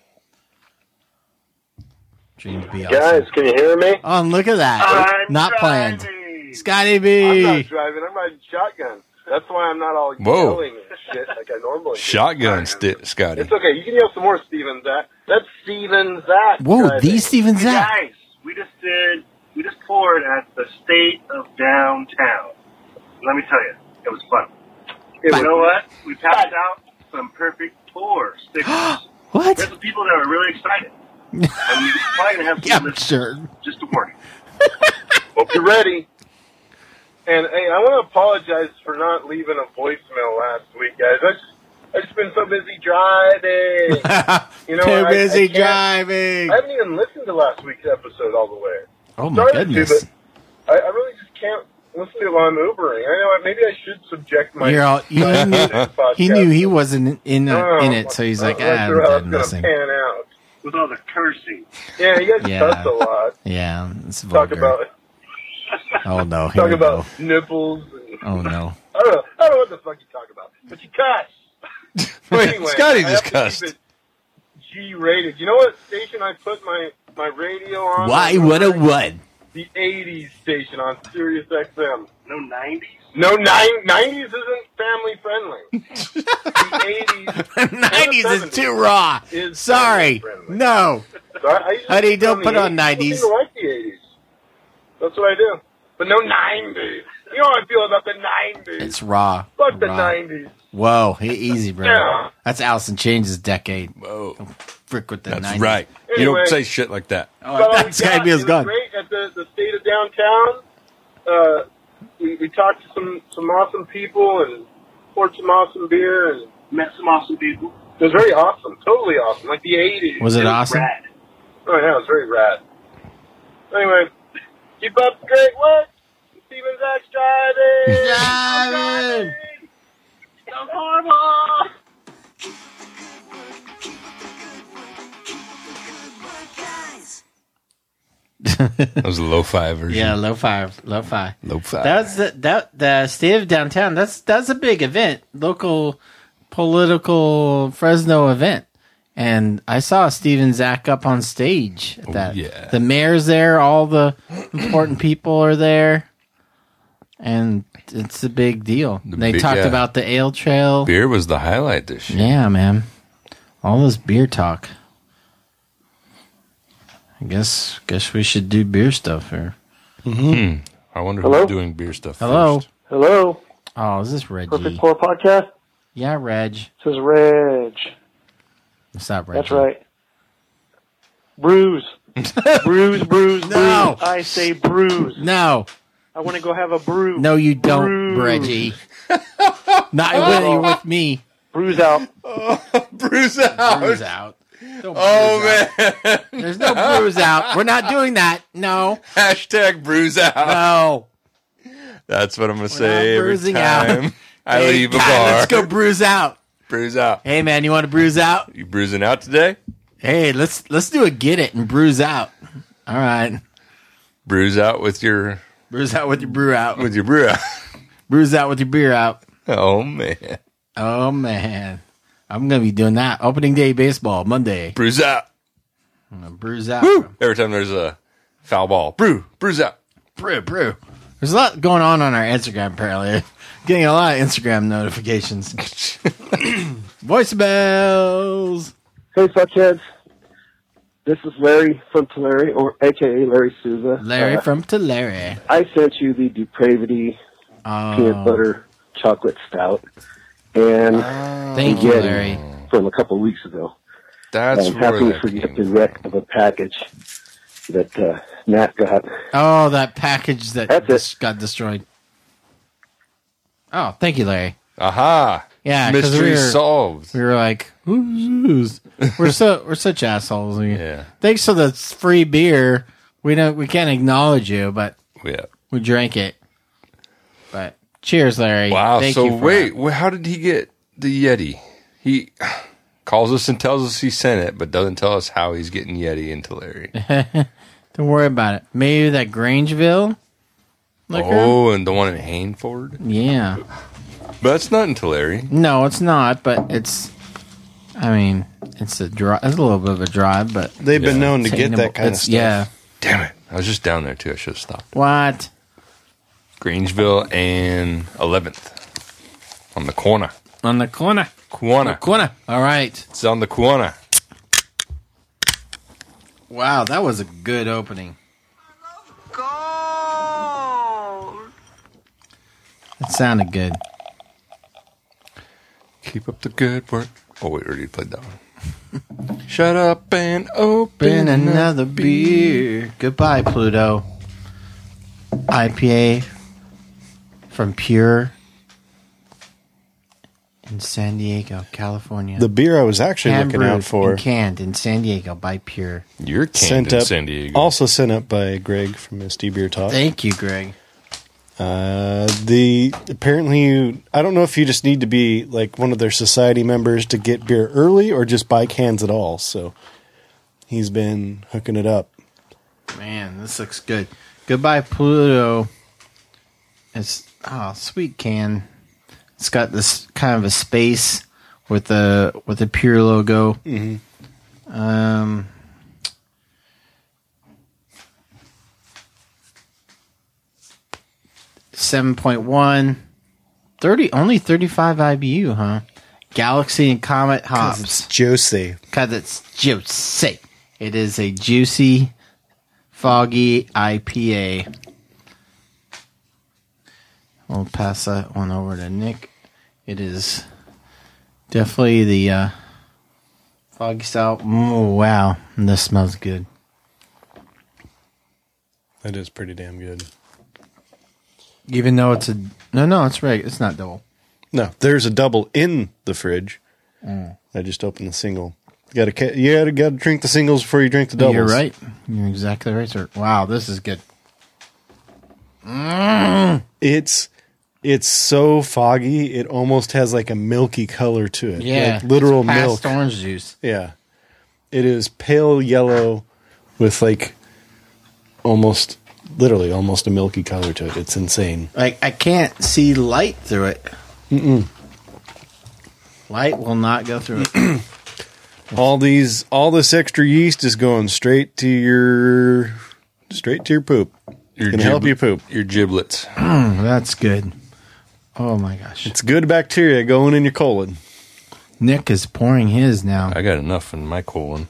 Dream to be awesome. Guys, can you hear me? Oh, and look at that. I'm Not driving. planned. Scotty I'm B. not driving. I'm riding shotgun. That's why I'm not all Whoa. yelling and shit like I normally do. Shotgun, sti- Scotty. It's okay. You can yell some more, Steven Zach. That's Steven Zach. Whoa, driving. the Steven Zach. Guys, we just did, we just toured at the state of downtown. Let me tell you, it was fun. You know what? We passed out some perfect tour stickers. What? There's some people that are really excited. And we're probably going to have some Yeah, of this, sure. just a warning. Hope you're ready. And hey, I want to apologize for not leaving a voicemail last week, guys. I just, I just been so busy driving. You know, Too I- busy I can't- driving. I haven't even listened to last week's episode all the way. Oh my Started to, goodness. but I, I really just can't listen to it while I'm Ubering. I know maybe I should subject my. You're all, you my knew, podcast. he knew he wasn't in uh, Oh, in it, so he's like, I'm not ah, sure how I'm it's gonna listening. pan out. With all the cursing. Yeah, you guys Yeah. cuss a lot. Yeah, it's Talk vulgar. about Oh no, here talk we about go. nipples. And, Oh no. I don't know. I don't know what the fuck you talk about, but you cuss. Wait, Anyway, Scotty I just have to cussed. keep it G-rated. You know what station I put my my radio on? Why? What a what? The eighties station on Sirius X M. No nineties? No, nine, nineties isn't family friendly. The eighties. nineties is seventies too raw. is Sorry. family-friendly. No. So I, I usually Honey, keep don't the put on eighties. nineties. People seem to like the eighties. That's what I do. But no nineties. You know how I feel about the nineties. It's raw. Fuck the Raw. nineties. Whoa, he, easy, bro. Yeah. That's Allison Change's decade. Whoa. Frick with the That's nineties. right. You Anyway. don't say shit like that. Oh, But, uh, that we Sky got- Bill's it was gone. great at the, the state of downtown. Uh, we, we talked to some, some awesome people and poured some awesome beer and Met some awesome people. it was very awesome. Totally awesome. Like the eighties. Was it was awesome? rad. Oh yeah, it was very rad. Anyway, keep up the great work. Steven Zach's driving. Driving. So horrible. That was a lo-fi version. Yeah, lo-fi, lo-fi. Lo-fi. That's the that the State of Downtown. That's that's a big event, local political Fresno event. And I saw Steven Zach up on stage at that. Oh, yeah. The mayor's there, all the important people are there, and it's a big deal. The they big- talked yeah. about the ale trail. Beer was the highlight this year. Yeah, man. All this beer talk. I guess guess we should do beer stuff here. Hmm. I wonder Hello? who's doing beer stuff Hello. first. Hello, Oh, is this Reggie? Perfect Pour Podcast. Yeah, Reg. This is Reg. It's not Reggie. That's right. Bruise. bruise, bruise, No. bruise. I say bruise. No, I want to go have a brew. no, you don't, Bruise. Reggie. Not when you're with me. Bruise out. Bruise out. Bruise out. Don't Oh, bruise out. man. There's no bruise out. We're not doing that. No, Hashtag bruise out. no. That's what I'm going to not say every bruising out. time I Hey, leave a God, bar. let's go bruise out. Bruise out. Hey, man, you want to bruise out? You bruising out today? Hey, let's let's do a get it and bruise out. All right, Bruise out with your bruise out with your brew out. with your brew out. Bruise out with your beer out. Oh, man. Oh man, I'm gonna be doing that. Opening day baseball Monday. Bruise out. I'm gonna bruise out. Every time there's a foul ball. Brew. Bruise out. Brew, brew. There's a lot going on on our Instagram. Apparently, getting a lot of Instagram notifications. Voicemails. Hey, fuckheads. This is Larry from Tulare, or A K A Larry Souza. Larry Uh, from Tulare. I sent you the Depravity peanut Oh, butter chocolate stout, and thank you, Yeti Larry. from a couple of weeks ago. That's I'm where happy that for came the from. wreck of a package that uh, Nat got. Oh, that package that That's it. dis- got destroyed. Oh, thank you, Larry. Aha. Yeah, 'cause Mystery we were- solved. We were like, who's who's? We're so we're such assholes. We- Yeah. Thanks for the free beer. We don't we can't acknowledge you, but Yeah. we drank it. But cheers, Larry. Wow. Thank so you for wait, that. well, how did he get the Yeti? He calls us and tells us he sent it, but doesn't tell us how he's getting Yeti into Larry. Don't worry about it. Maybe that Grangeville liquor. Oh, and the one in Hainford? Yeah. But that's not into Larry. No, it's not. But it's. I mean, it's a dri It's a little bit of a drive, but They've been known to get attainable. that kind of It's- stuff. Yeah. Damn it. I was just down there too. I should have stopped. What? Grangeville and eleventh. On the corner. On the corner. Corner. Corner. All right. It's on the corner. Wow, that was a good opening. Gold. It sounded good. Keep up the good work. Oh, wait, we already played that one. Shut up and open Been another beer. Goodbye, Pluto. I P A from Pure in San Diego, California. The beer I was actually Hand looking out brewed for, and canned in San Diego by Pure. You're canned sent in up, San Diego. also sent up by Greg from S D Beer Talk. Thank you, Greg. Uh, the apparently, you, I don't know if you just need to be like one of their society members to get beer early, or just buy cans at all. So he's been hooking it up. Man, this looks good. Goodbye, Pluto. It's oh, sweet can. It's got this kind of a space with the with the Pure logo. Mm-hmm. Um, seven point one, thirty only thirty-five I B U, huh? Galaxy and Comet hops. It's Jose. Because it's juicy. It is a juicy, foggy I P A. We'll pass that one over to Nick. It is definitely the uh, foggy stout. Oh, wow. This smells good. That is pretty damn good. Even though it's a... No, no, it's right. It's not double. No, there's a double in the fridge. Mm. I just opened the single. You gotta, ca- you gotta, gotta drink the singles before you drink the doubles. You're right. You're exactly right, sir. Wow, this is good. Mm. It's it's so foggy. It almost has like a milky color to it. Yeah. like literal it's past milk. orange juice. Yeah, it is pale yellow with like almost, literally, almost a milky color to it. It's insane. Like, I can't see light through it. Mm-mm. Light will not go through it. all these, all this extra yeast is going straight to your, straight to your poop. Your Can help you poop. Your giblets. Mm, that's good. Oh my gosh. It's good bacteria going in your colon. Nick is pouring his now. I got enough in my colon.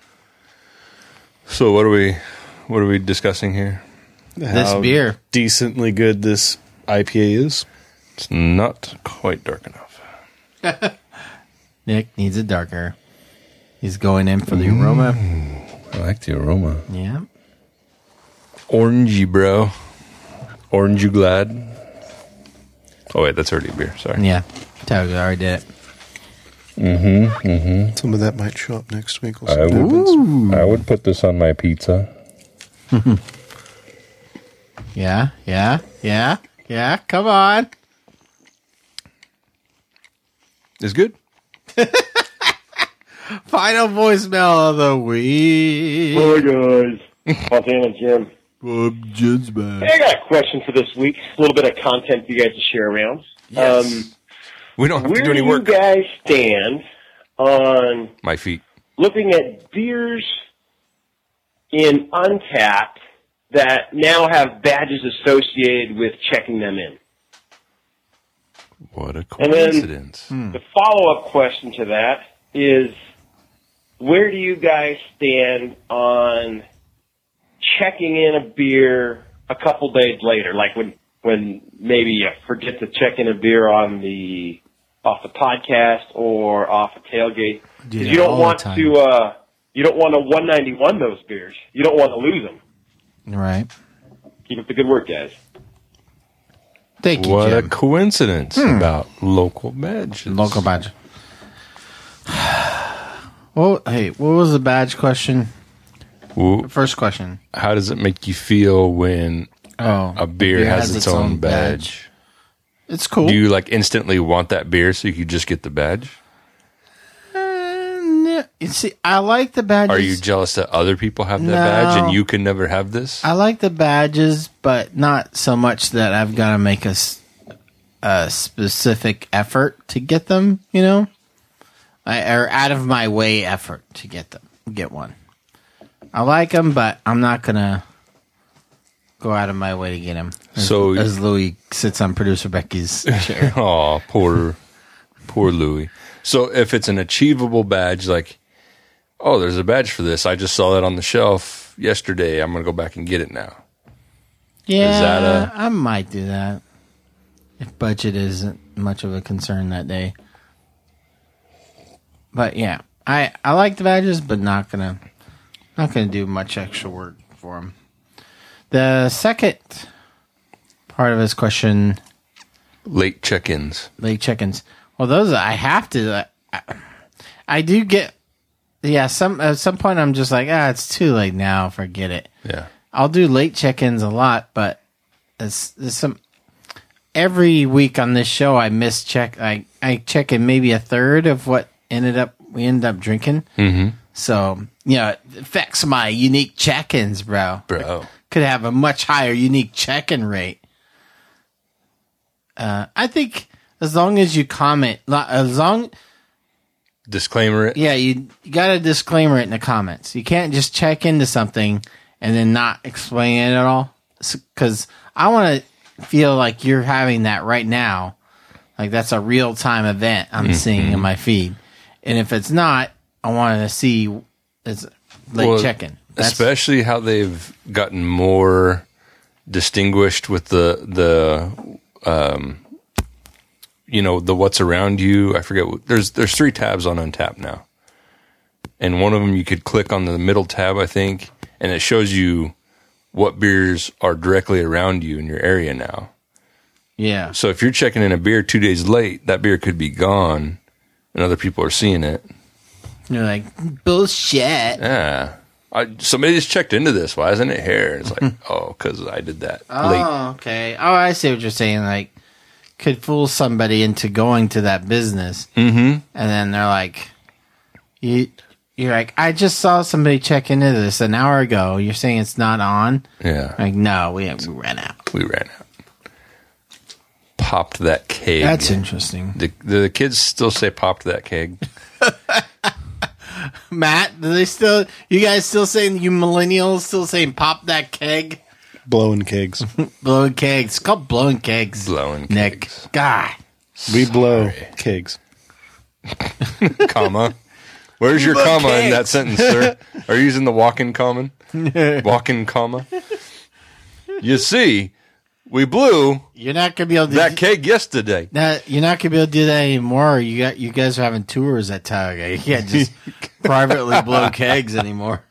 So what are we, what are we discussing here? This How beer. decently good this I P A is. It's not quite dark enough. Nick needs it darker. He's going in for the aroma. I like the aroma. Yeah. Orangey, bro. Orange you glad? Oh wait, that's already a beer. Sorry. Yeah. Tiger already did it. Mm-hmm. Mm-hmm. Some of that might show up next week. We'll see I what would, happens. I would put this on my pizza. Yeah, yeah, yeah, yeah. Come on. It's good. Final voicemail of the week. Hi guys, Montana Jim. Bob Jim's back. Hey, I got a question for this week. A little bit of content for you guys to share around. Yes. Um, We don't have where to do any do work. you guys stand on My feet. looking at beers in Untapped that now have badges associated with checking them in? What a And then- coincidence. The follow-up question to that is, where do you guys stand on checking in a beer a couple days later? Like when, when maybe you forget to check in a beer on the, off the podcast or off a tailgate. Do Because that you don't all the want time. to, uh, you don't want to one ninety-one those beers. You don't want to lose them. Right. Keep up the good work, guys. Thank you, What Jim. a coincidence about local badges. Local badge. Well, hey, what was the badge question? Well, First question. how does it make you feel when Oh, a beer, has, its, own, badge? It's cool. Do you like instantly want that beer so you could just get the badge? Uh, no. You see, I like the badges. Are you jealous that other people have that No. badge and you can never have this? I like the badges, but not so much that I've got to make a, s- a specific effort to get them, you know? I, or out of my way effort to get them, get one. I like them, but I'm not going to go out of my way to get them. As, So- as Louis sits on producer Becky's chair. Oh, poor, poor Louie. So if it's an achievable badge, like, oh, there's a badge for this. I just saw that on the shelf yesterday. I'm going to go back and get it now. Yeah, that a- I might do that if budget isn't much of a concern that day. But yeah, I, I like the badges, but not gonna not gonna do much extra work for them. The second part of his question, Late check-ins. late check-ins. Well, those I have to. I, I do get. Yeah, some at some point I'm just like, ah, it's too late now. Forget it. Yeah. I'll do late check-ins a lot, but it's, it's some every week on this show I miss check. I I check in maybe a third of what ended up we ended up drinking. Mm-hmm. So you know, it affects my unique check-ins, bro. Bro. Could have a much higher unique check-in rate. Uh, I think as long as you comment, lo- as long Disclaimer it. yeah, you, you got to disclaimer it in the comments. You can't just check into something and then not explain it at all. Because I want to feel like you're having that right now. Like that's a real time event I'm Mm-hmm. seeing in my feed. And if it's not, I want to see it's late Well, check-in. That's, Especially how they've gotten more distinguished with the the um, you know, the what's around you. I forget. what- There's there's three tabs on Untappd now, and one of them you could click on the middle tab, I think, and it shows you what beers are directly around you in your area now. yeah. So if you're checking in a beer two days late, that beer could be gone, and other people are seeing it. You're like, bullshit. Yeah. I, somebody just checked into this. Why isn't it here? It's like, oh, because I did that late. Oh, okay. Oh, I see what you're saying. Like, could fool somebody into going to that business, Mm-hmm. and then they're like, "You, you're like, I just saw somebody check into this an hour ago. You're saying it's not on? Yeah. Like, no, we, we ran out. We ran out. Popped that keg. That's interesting. The, the kids still say popped that keg. Matt, do they still, you guys still saying, you millennials still saying pop that keg? Blowing kegs. Blowing kegs. It's called blowing kegs. Blowing Nick. kegs. God. We blow Sorry. kegs. Comma. Where's your Blow comma in kegs. that sentence, sir? Are you using the walk-in common? Walk-in comma? You see, we blew You're not going to be able to that do keg yesterday. that. You're not going to be able to do that anymore. You got, you guys are having tours at Tioga. You can't just privately blow kegs anymore.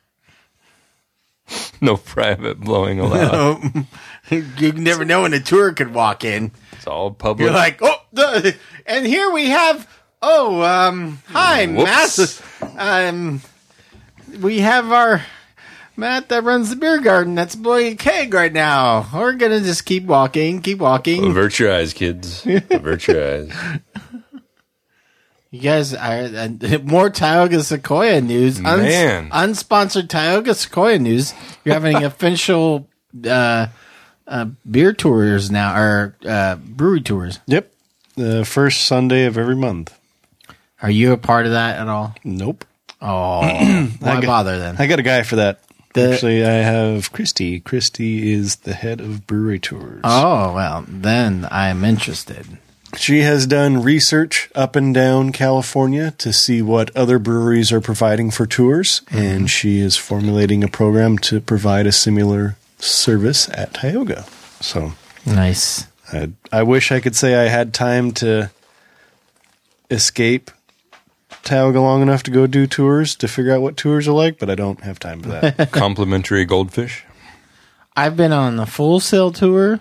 No private blowing allowed. You never know when a tour could walk in. It's all public. You're like, oh, the, and here we have, oh, um, hi, Whoops. Matt. Um, we have our Matt that runs the beer garden that's blowing a keg right now. We're going to just keep walking, keep walking. Avert your eyes, kids. Avert your eyes. You guys are uh, more Tioga Sequoia news. Uns- Man. unsponsored Tioga Sequoia news. You're having official uh, uh, beer tours now, or uh, brewery tours. Yep. The first Sunday of every month. Are you a part of that at all? Nope. Oh, why got- bother then? I got a guy for that. The- Actually, I have Christy. Christy is the head of brewery tours. Oh, well, then I'm interested. She has done research up and down California to see what other breweries are providing for tours, and she is formulating a program to provide a similar service at Tioga. So Nice. I, I wish I could say I had time to escape Tioga long enough to go do tours to figure out what tours are like, but I don't have time for that. Complimentary goldfish. I've been on the Full Sail tour,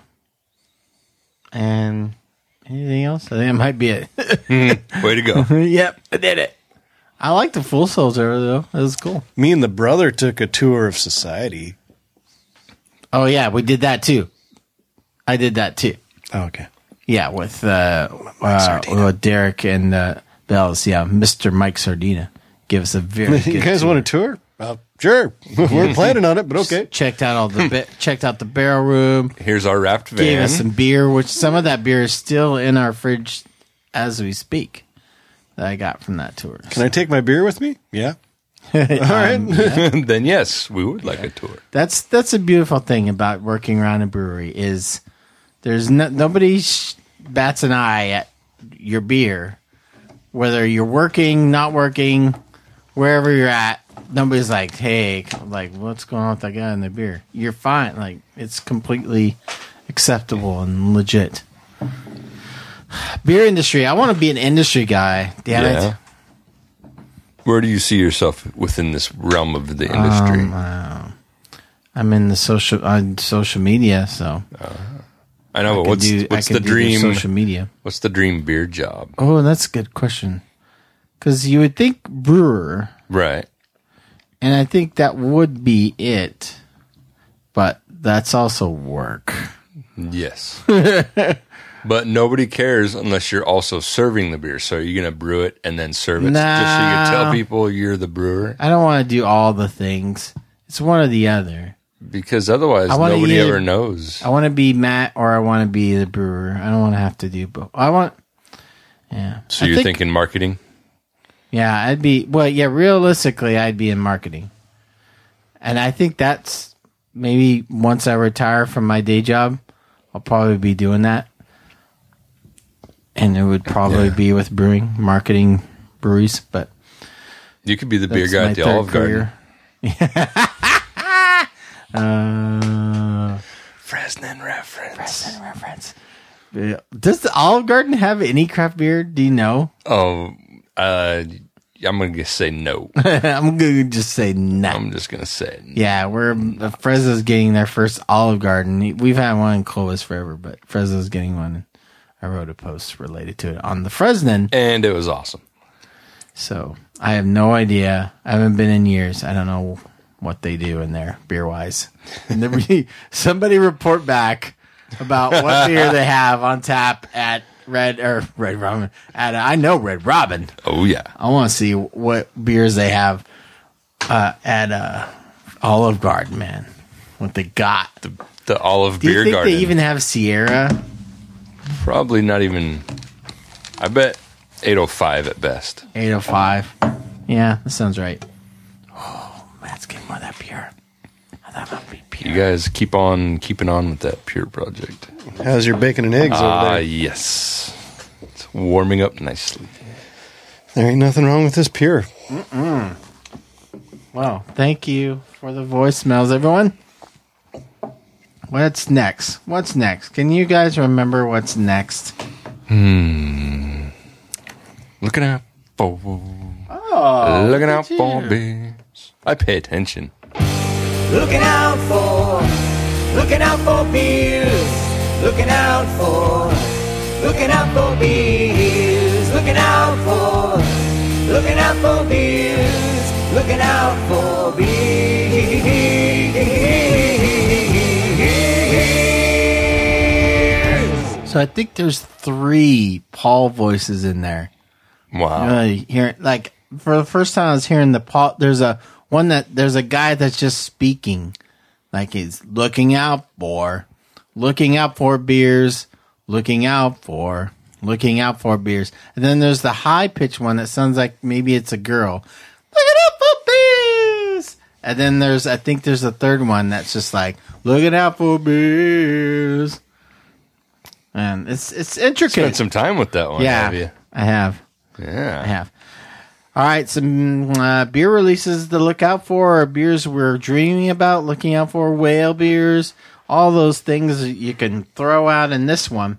and anything else? I think it might be it. Way to go. Yep, I did it. I like the Full Sail tour, though. It was cool. Me and the brother took a tour of society. Oh, yeah, we did that, too. I did that, too. Oh, okay. Yeah, with, uh, uh, with Derek and uh, Bells. Yeah, Mister Mike Sardina. Give us a very good You guys tour. want a tour? Uh, sure. We're planning on it, but okay. Checked out all the ba- checked out the barrel room. Here's our wrapped Gave van. us some beer, which some of that beer is still in our fridge as we speak. That I got from that tour. Can I take my beer with me? Yeah. All right. Then yes, we would like a tour. That's that's a beautiful thing about working around a brewery is there's no, nobody sh- bats an eye at your beer, whether you're working, not working, wherever you're at. Nobody's like, hey, like what's going on with that guy in the beer? You're fine. Like it's completely acceptable and legit. Beer industry. I want to be an industry guy. Damn Yeah. it. Where do you see yourself within this realm of the industry? Um, uh, I'm in the social on social media, so I know, but I what's can do- I what's can the do their dream? social media. What's the dream beer job? Oh, that's a good question. Because you would think brewer, Right. and I think that would be it, but that's also work. Yes. But nobody cares unless you're also serving the beer. So are you going to brew it and then serve it just so you can Nah. tell people you're the brewer? I don't want to do all the things. It's one or the other. Because otherwise I wanna nobody either- ever knows. I want to be Matt or I want to be the brewer. I don't want to have to do both. I want, yeah. So I you're think- thinking marketing? Yeah, I'd be, well, yeah, realistically, I'd be in marketing. And I think that's maybe once I retire from my day job, I'll probably be doing that. And it would probably Yeah. be with brewing, marketing breweries, but You could be the beer that's guy my at the third Olive Garden. career. uh, Fresno reference. reference. Yeah. Does the Olive Garden have any craft beer? Do you know? Oh, uh, I'm going to say no. I'm going to just say no. I'm just going to say it. Yeah, we're uh, Fresno's getting their first Olive Garden. We've had one in Clovis forever, but Fresno's getting one. I wrote a post related to it on the Fresno. And it was awesome. So I have no idea. I haven't been in years. I don't know what they do in there beer wise. And the, somebody report back about what beer they have on tap at Red or Red Robin. At I know Red Robin. Oh, yeah. I want to see what beers they have uh, at uh, Olive Garden, man. What they got. The, the Olive Do you Beer think Garden. they even have Sierra? Probably not even. I bet eight oh five at best. eight oh five. Yeah, that sounds right. Oh, Matt's getting more of that beer. I thought that would be pure. You guys keep on keeping on with that Pure project. How's your bacon and eggs Ah, over there? yes. It's warming up nicely. There ain't nothing wrong with this Pure. Mm-mm. Wow. Thank you for the voicemails, everyone. What's next? What's next? Can you guys remember what's next? Hmm. Looking out for. Oh, looking out look at for you. beers. I pay attention. Looking out for, looking out for beers. Looking out for, looking out for beers. Looking out for, looking out for beers. Looking out for beers. So I think there's three Paul voices in there. Wow. Really hearing, like, for the first time I was hearing the Paul, there's a one that, there's a guy that's just speaking. Like he's looking out for, looking out for beers, looking out for, looking out for beers. And then there's the high pitched one that sounds like maybe it's a girl. Looking out for beers. And then there's, I think there's a third one that's just like, looking out for beers. And it's, it's intricate. Spent some time with that one, yeah, have you? I have. Yeah. I have. All right, some uh, beer releases to look out for, or beers we're dreaming about, looking out for, whale beers, all those things you can throw out in this one.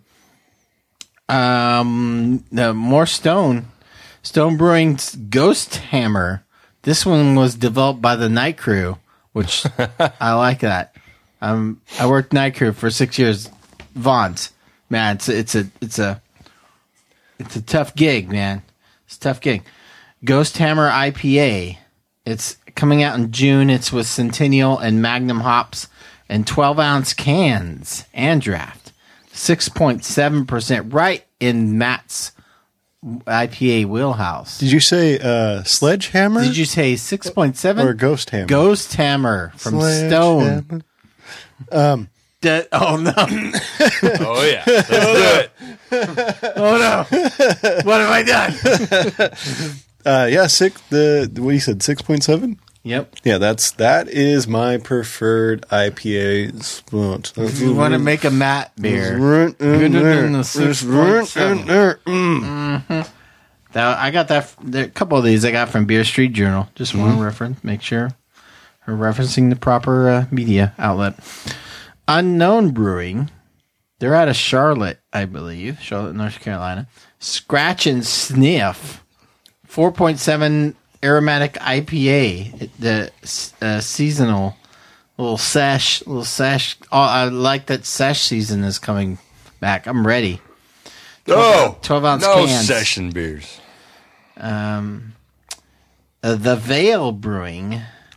Um, the more Stone, Stone Brewing's Ghost Hammer. This one was developed by the Night Crew, which I like that. Um, I worked Night Crew for six years. Vaughn's, man, it's a, it's a it's a it's a tough gig, man. It's a tough gig. Ghost Hammer I P A. It's coming out in June. It's with Centennial and Magnum hops and twelve ounce cans and draft. six point seven percent, right in Matt's I P A wheelhouse. Did you say uh, Sledgehammer? Did you say six point seven? Or Ghost Hammer? Ghost Hammer from Stone. Um, De- oh, no. Oh, yeah. Let's do it. Oh, no. What have I done? uh, yeah, six, the, what you said, six point seven? Yep. Yeah, that's, that is my preferred I P A spot. If you want to make a Matt beer. Right in Good there. in the It's six right point seven. in there. Mm. Mm-hmm. That, I got that. A couple of these I got from Beer Street Journal. Just one Mhm. reference. Make sure we're referencing the proper uh, media outlet. Unknown Brewing. They're out of Charlotte, I believe. Charlotte, North Carolina. Scratch and Sniff. four point seven aromatic I P A. The uh, seasonal little sesh. Little sesh. Oh, I like that sesh season is coming back. I'm ready. Oh, twelve ounce no cans. session beers. Um, uh, the Vale Brewing,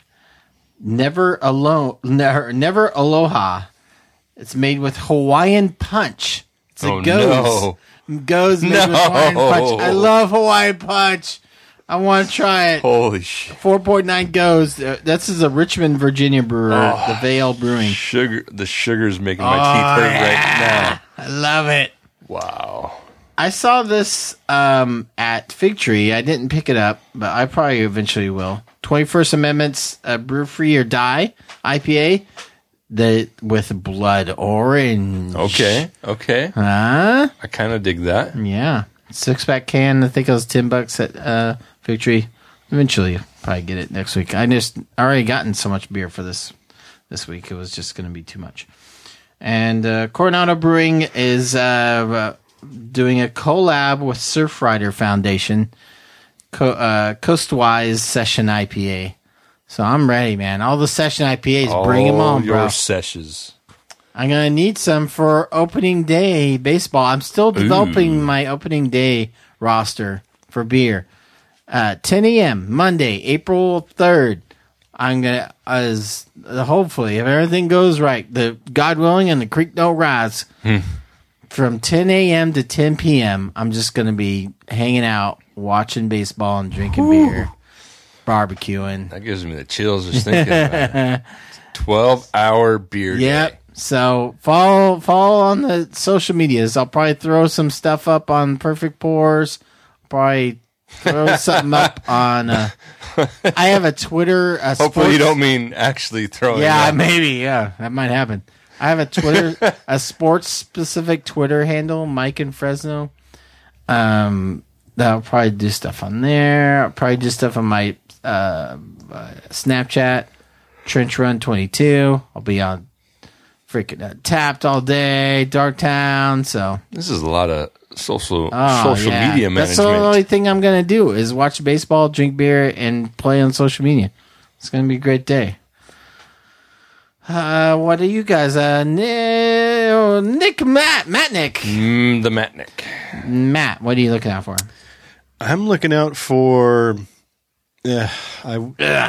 never alone, never, never aloha. It's made with Hawaiian Punch. It's a Oh, goes, goes made with No. Hawaiian Punch. I love Hawaiian Punch. I want to try it. Holy shit! Four point nine goes. Uh, this is a Richmond, Virginia brewer. Oh, the Vale Brewing. Sugar, the sugar's making my Oh, teeth hurt yeah. right I love it. now. Wow. I saw this um, at Fig Tree. I didn't pick it up, but I probably eventually will. twenty-first Amendment's uh, Brew Free or Die I P A, the with blood orange. Okay. Okay. Huh? I kind of dig that. Yeah. Six pack can. I think it was ten bucks at uh, Fig Tree. Eventually, probably get it next week. I just I already gotten so much beer for this this week. It was just going to be too much. And uh, Coronado Brewing is uh, doing a collab with Surfrider Foundation, Co- uh, Coastwise Session I P A. So I'm ready, man. All the Session I P As, bring them All on, your bro. sessions. I'm going to need some for opening day baseball. I'm still developing Ooh. my opening day roster for beer. Uh, ten a.m. Monday, April third. I'm going to, as uh, hopefully, if everything goes right, the God willing and the creek don't rise, Hmm. from ten a.m. to ten p.m., I'm just going to be hanging out, watching baseball and drinking Whew. beer. barbecuing. That gives me the chills just thinking about it. twelve-hour beer Yep. day. So follow follow on the social medias. I'll probably throw some stuff up on Perfect Pours. Probably throw something up on. Uh, I have a Twitter. A Hopefully sports, you don't mean actually throwing Yeah, up. maybe. Yeah, that might happen. I have a Twitter, a sports specific Twitter handle, Mike in Fresno. Um, I'll probably do stuff on there. I'll probably do stuff on my uh, uh, Snapchat, Trench Run twenty-two. I'll be on freaking uh, Tapped all day, Darktown. So This is a lot of social oh, social yeah. media That's the management. only thing I'm gonna do is watch baseball, drink beer, and play on social media. It's gonna be a great day. Uh, what are you guys? Uh, Nick, Nick Matt, Matt Nick, Mm, the Matnick. Matt. What are you looking out for? I'm looking out for. Yeah, I.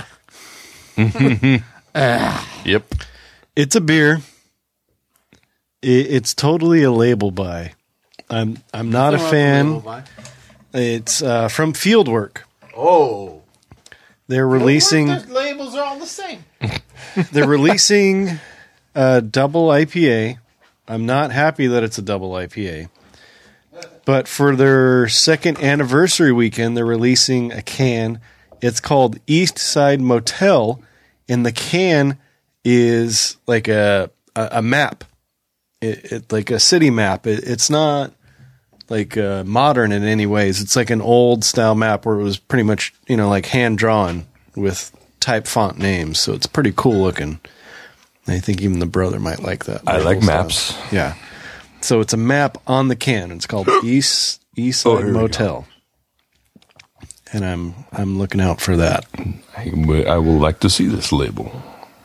Yep. It's a beer. It, it's totally a label buy. I'm I'm not a fan. It's uh, from Fieldwork. Oh, They're releasing. the labels are all the same. They're releasing a double I P A. I'm not happy that it's a double I P A. But for their second anniversary weekend, they're releasing a can. It's called East Side Motel, and the can is like a a, a map, it, it like a city map. It, it's not like uh, modern in any ways. It's like an old style map where it was pretty much, you know, like hand drawn with type font names. So it's pretty cool looking. I think even the brother might like that. I like style. maps. Yeah. So it's a map on the can. It's called East East Side Oh, here we Motel. And I'm I'm looking out for that. I, w- I will like to see this label.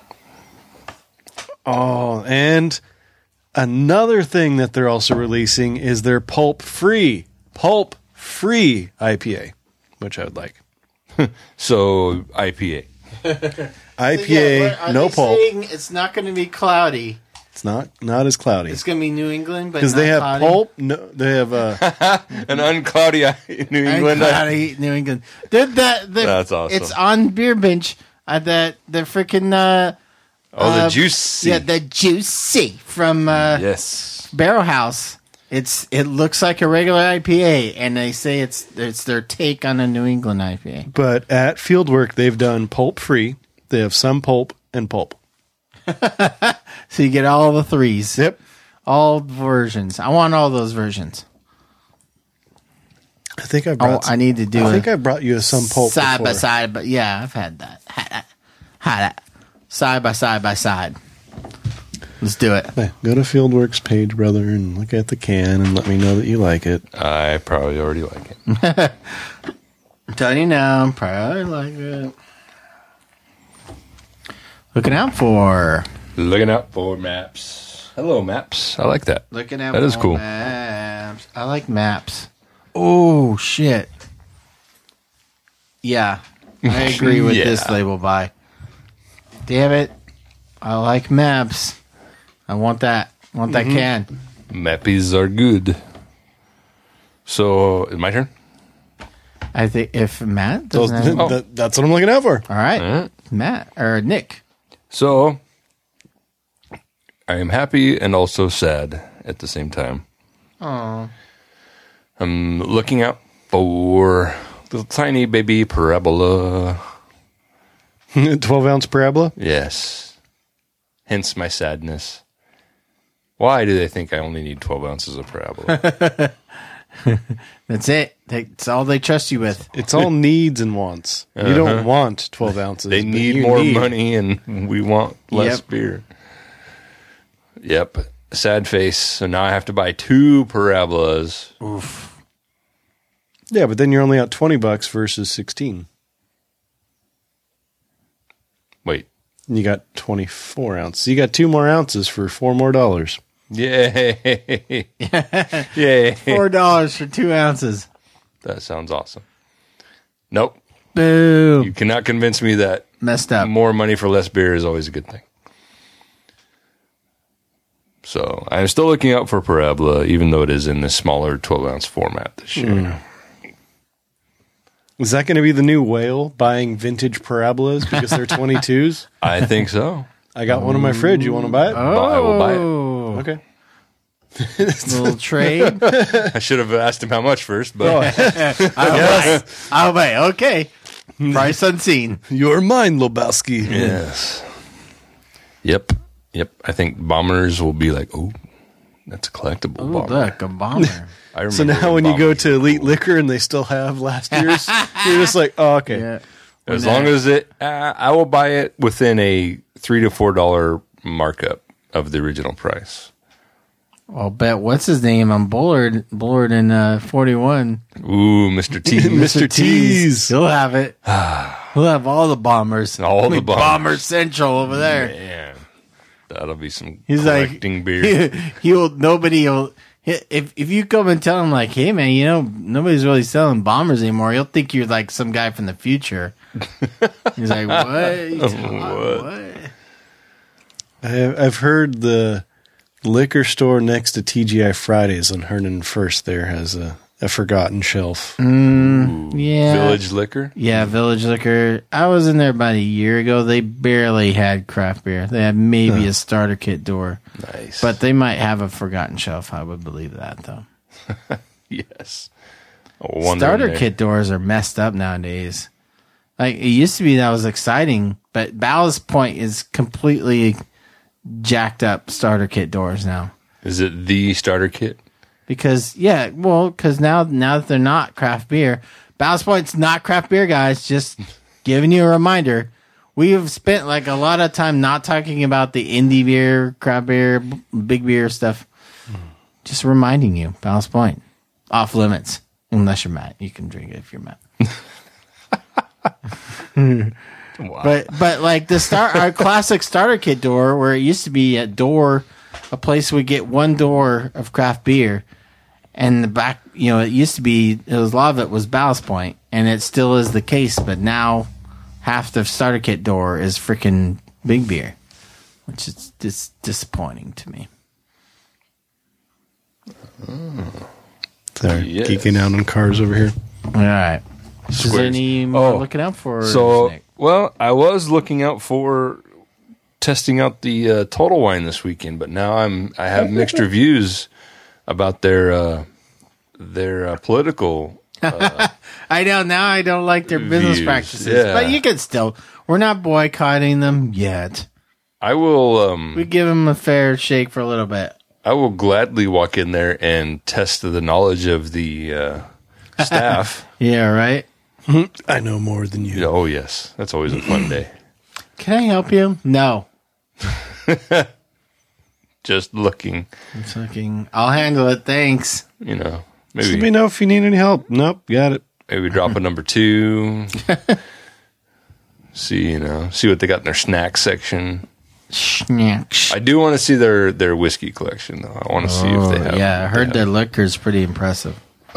Oh, and another thing that they're also releasing is their pulp free pulp free I P A, which I would like. So I P A. I P A, no pulp. It's not going to be cloudy. It's not not as cloudy It's going to be New England, but because not they have cloudy. pulp. No, they have uh, An uncloudy New England. Uncloudy New England. They're the, the, That's awesome. It's on Beer Bench. Uh, the the freaking uh, Oh, the uh, juice. yeah, the Juicy from uh, Yes. Barrel House. It's it looks like a regular I P A, and they say it's it's their take on a New England I P A. but at Fieldwork they've done pulp free. They have some pulp and pulp. So you get all the threes. Yep. All versions. I want all those versions. I think I Oh, brought. I need to do I it think I brought you some pulp side before. by side, but yeah, I've had that. Had that. Had that. Side by side by side. Let's do it. Hey, go to Fieldworks page, brother, and look at the can and let me know that you like it. I probably already like it. I'm telling you now, I'm probably like it. Looking out for. Looking out for maps. Hello, maps. I like that. Looking out That is for cool. maps. I like maps. Oh, shit. Yeah. I agree with Yeah. this label buy. Damn it. I like maps. I want that. I want that can. Mappies are good. So, is my turn? I think if Matt So doesn't have, that- that's what I'm looking out for. all right, All right. Matt or Nick. So, I am happy and also sad at the same time. Oh, I'm looking out for the tiny baby parabola. twelve ounce parabola. Yes. Hence my sadness. Why do they think I only need twelve ounces of parabola? that's it. That's all they trust you with. It's all needs and wants. You don't want twelve ounces. They but need you more need- money and we want less Yep. beer. Yep. Sad face. So now I have to buy two parabolas. Yeah, but then you're only out twenty bucks versus sixteen. Wait. And you got twenty-four ounces. You got two more ounces for four more dollars. Yay. Yay. Four dollars for two ounces. That sounds awesome. Nope. Boo! You cannot convince me that Messed up. more money for less beer is always a good thing. So I'm still looking out for Parabola, even though it is in the smaller twelve ounce format this year. Is that going to be the new whale buying vintage parabolas because they're twenty-twos? I think so. I got one in my fridge. You want to buy it? Oh, I will buy it. Okay. Little trade. I should have asked him how much first, but I'll buy. I'll buy. Okay. Price unseen. You're mine, Lobowski. yes. Yep. Yep. I think bombers will be like, oh, that's a collectible Oh, bomber. look, a bomber. I So remember now when you go bombers to were Elite cool. Liquor and they still have last year's, you're just like, oh, okay. Yeah. As When long that- as it, uh, I will buy it within a three to four dollar markup of the original price. I'll bet what's his name on Bullard, Bullard in uh, forty-one. Ooh, Mister T, Mister T's. He'll have it. He'll have all the bombers. All the Like bombers. Bomber Central over there. Man, that'll be some He's like, collecting beer. he'll nobody will. If if you come and tell him like, hey man, you know nobody's really selling bombers anymore, he'll think you're like some guy from the future. He's like, what? You talking- What? what? I, I've heard the liquor store next to T G I Fridays on Hernan First there has a, a forgotten shelf. Yeah, Village Liquor. Yeah, Village Liquor. I was in there about a year ago. They barely had craft beer. They had maybe a starter kit door, Nice. but they might have a forgotten shelf. I would believe that though. yes. A wonder Starter there. kit doors are messed up nowadays. Like it used to be that was exciting, but Ballast Point is completely jacked up starter kit doors now. Is it the starter kit? Because yeah, well, because now now that they're not craft beer, Ballast Point's not craft beer, guys. Just giving you a reminder. We have spent like a lot of time not talking about the indie beer, craft beer, b- big beer stuff. Just reminding you, Ballast Point off limits unless you're Matt. You can drink it if you're Matt. Wow. But but like the start our classic starter kit door where it used to be a door, a place we get one door of craft beer, and the back you know it used to be it was a lot of it was Ballast Point, and it still is the case. But now half the starter kit door is freaking big beer, which is dis- disappointing to me. Sorry, Yes. geeking out on cars over here. All right, is there Squares. any more Oh, looking out for? So, Nick? well, I was looking out for testing out the uh, Total Wine this weekend, but now I'm I have mixed reviews about their uh, their uh, political. I know now I don't like their business Views, practices, yeah. but you can still. We're not boycotting them yet. I will um, We give them a fair shake for a little bit. I will gladly walk in there and test the knowledge of the uh, staff. Yeah, right. I know more than you. Oh yes, that's always a fun day. Can I help you? No. Just looking, I'm looking. I'll handle it. Thanks. you know, Let me maybe know if you need any help. Nope, got it. maybe drop a number two. See, you know, see what they got in their snack section. Snacks. I do want to see their, their whiskey collection, though. I want to see if they have. Oh, yeah, I heard they their have. liquor is pretty impressive.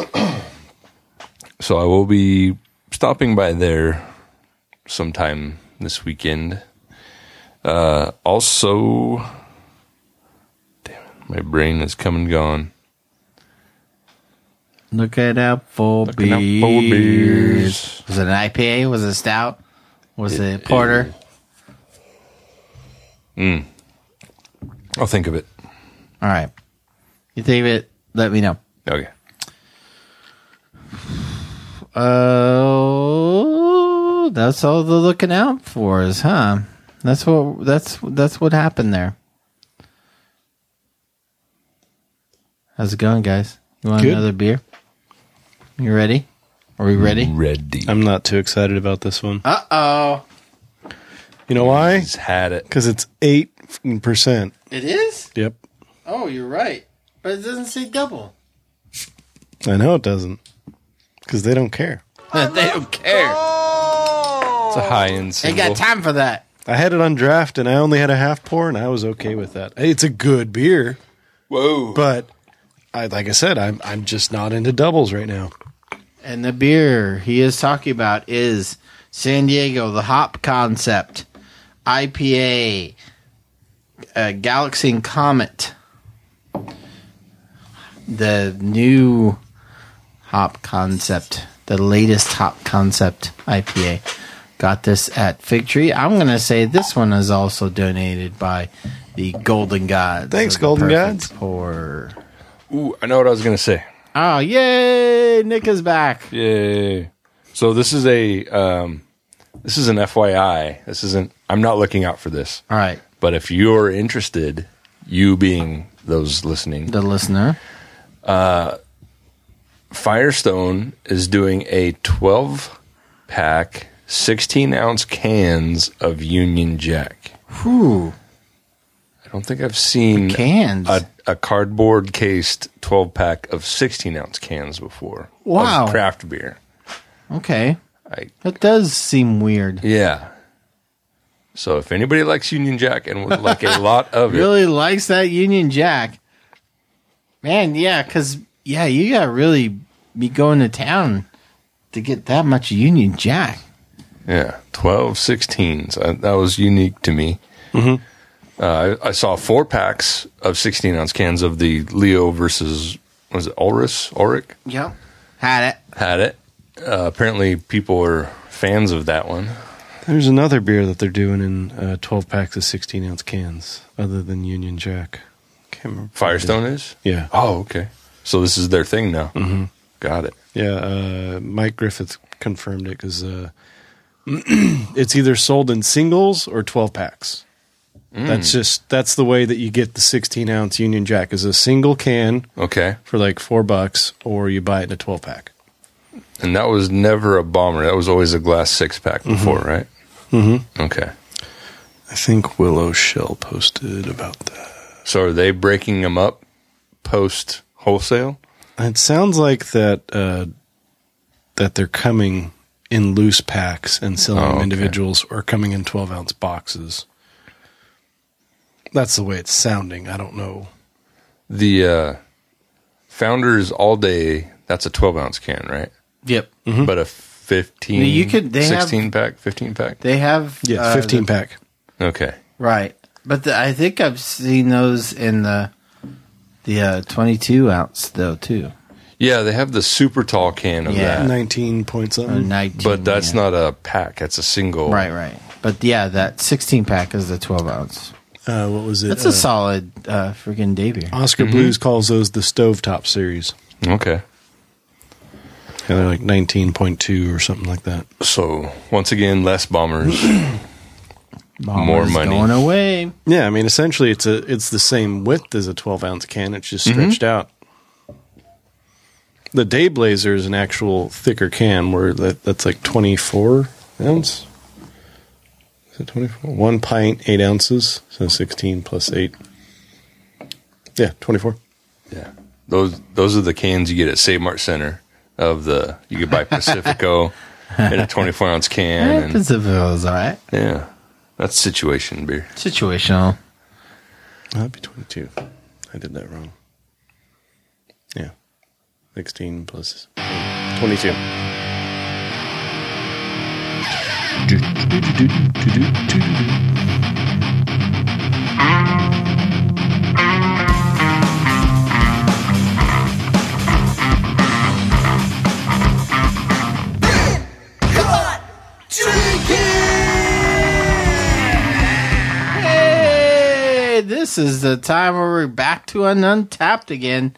So I will be stopping by there sometime this weekend. Uh, also, damn it, my brain is come and gone. Look at out for Looking out beers. for beers. Was it an I P A? Was it a stout? Was it, a porter? I'll think of it. All right. You think of it? Let me know. Okay. Oh, that's all they're looking out for is, huh? That's what that's that's what happened there. How's it going, guys? You want Good. another beer? You ready? Are we ready? Ready. I'm not too excited about this one. Uh oh. You know why? He's had it. Because it's eight percent. It is? Yep. Oh, you're right. But it doesn't say double. I know it doesn't. Because they don't care. they don't care. It's a high end Ain't single. got time for that. I had it on draft and I only had a half pour and I was okay with that. It's a good beer, Whoa. but I like I said, I'm I'm just not into doubles right now. And the beer he is talking about is San Diego, the Hop Concept, I P A, uh, Galaxy and Comet, the new Hop Concept the latest top concept I P A. Got this at Fig Tree. I'm going to say this one is also donated by the Golden Gods. Thanks, of the Golden Perfect Gods. Pour. Ooh, I know what I was going to say. Oh, yay! Nick is back. Yay. So this is a, um, this is an F Y I. This isn't, I'm not looking out for this. All right. But if you're interested, you being those listening, The listener. Firestone is doing a twelve pack, sixteen ounce cans of Union Jack. Whew. I don't think I've seen Cans. a, a cardboard cased twelve pack of sixteen ounce cans before. Wow. Of craft beer. Okay. I, That does seem weird. yeah. So if anybody likes Union Jack and would like a lot of it, Really likes that Union Jack. Man, yeah, because, yeah, you got to really be going to town to get that much Union Jack. yeah, twelve sixteens. Uh, that was unique to me. Mm-hmm. Uh, I, I saw four packs of sixteen ounce cans of the Leo versus, was it Ulrich? Ulrich? Yep. Had it. Had it. Uh, apparently people are fans of that one. There's another beer that they're doing in uh, twelve packs of sixteen ounce cans, other than Union Jack. Can't remember. Firestone is? Yeah. Oh, okay. So this is their thing now. Mm-hmm. Got it. Yeah, uh, Mike Griffith confirmed it because uh, it's either sold in singles or twelve packs. Mm. That's just that's the way that you get the sixteen ounce Union Jack is a single can Okay. for like four bucks, or you buy it in a twelve pack. And that was never a bomber. That was always a glass six pack before, right? Mm-hmm. Okay. I think Willow Shell posted about that. So are they breaking them up post wholesale? It sounds like that uh, that they're coming in loose packs and selling Oh, them okay. individuals, or coming in twelve ounce boxes. That's the way it's sounding. I don't know. The uh, Founders All Day, that's a twelve ounce can, right? Yep. But a fifteen, No, you could- they have- sixteen pack, fifteen pack? They have. Yeah, uh, fifteen the- pack. Okay. Right. But the, I think I've seen those in the the uh, twenty-two ounce, though, too. Yeah, they have the super tall can of Yeah. that. nineteen point Or something. nineteen. But that's yeah. not a pack. That's a single. Right, right. But yeah, that sixteen pack is the twelve ounce. Uh, what was it? That's Uh, a solid uh, freaking day beer. Oscar Blues calls those the Stovetop series. Okay. Yeah, they're like nineteen point two or something like that. So, once again, less bombers. Bomber's more money. going away. Yeah, I mean, essentially, it's a it's the same width as a twelve ounce can. It's just stretched out. The Dayblazer is an actual thicker can, where that, that's like twenty-four ounce. Is it twenty-four? One pint, eight ounces. So sixteen plus eight. Yeah, twenty-four. Yeah. Those those are the cans you get at Save Mart Center of the, you could buy Pacifico in a twenty-four ounce can. Yeah, And, Pacifico's all right. yeah. That's situation beer. Situational. That'd be twenty-two. I did that wrong. Yeah. sixteen plus eight. twenty-two. Hey, this is the time where we're back to an Untapped again.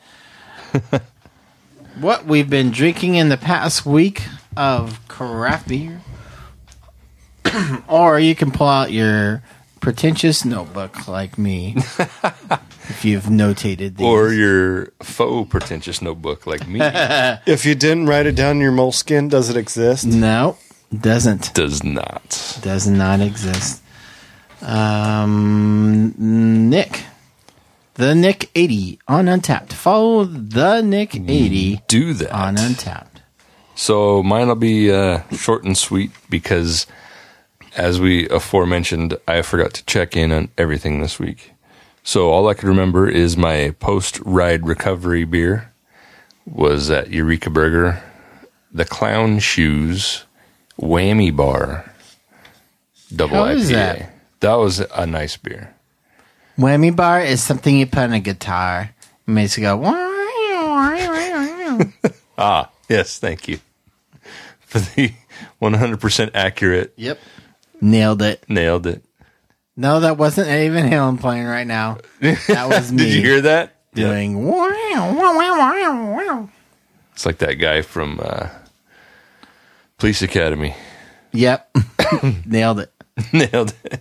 What we've been drinking in the past week of craft beer. Or you can pull out your pretentious notebook like me. If you've notated these. Or your faux pretentious notebook like me. If you didn't write it down in your moleskin, does it exist? No, doesn't. Does not. Does not exist. Um, Nick. The Nick eighty on Untapped. Follow the Nick eighty Do that. on Untapped. So mine will be uh, short and sweet because, as we aforementioned, I forgot to check in on everything this week. So all I could remember is my post-ride recovery beer was at Eureka Burger, the Clown Shoes Whammy Bar Double How I P A. is that? That was a nice beer. Whammy bar is something you put on a guitar. It makes it go. Ah, yes, thank you. for the one hundred percent accurate. Yep. Nailed it. Nailed it. No, that wasn't Eddie Van Halen playing right now. That was me. Did you hear that? Doing yeah. wow, wow, wow, wow. It's like that guy from uh, Police Academy. Yep. Nailed it. Nailed it.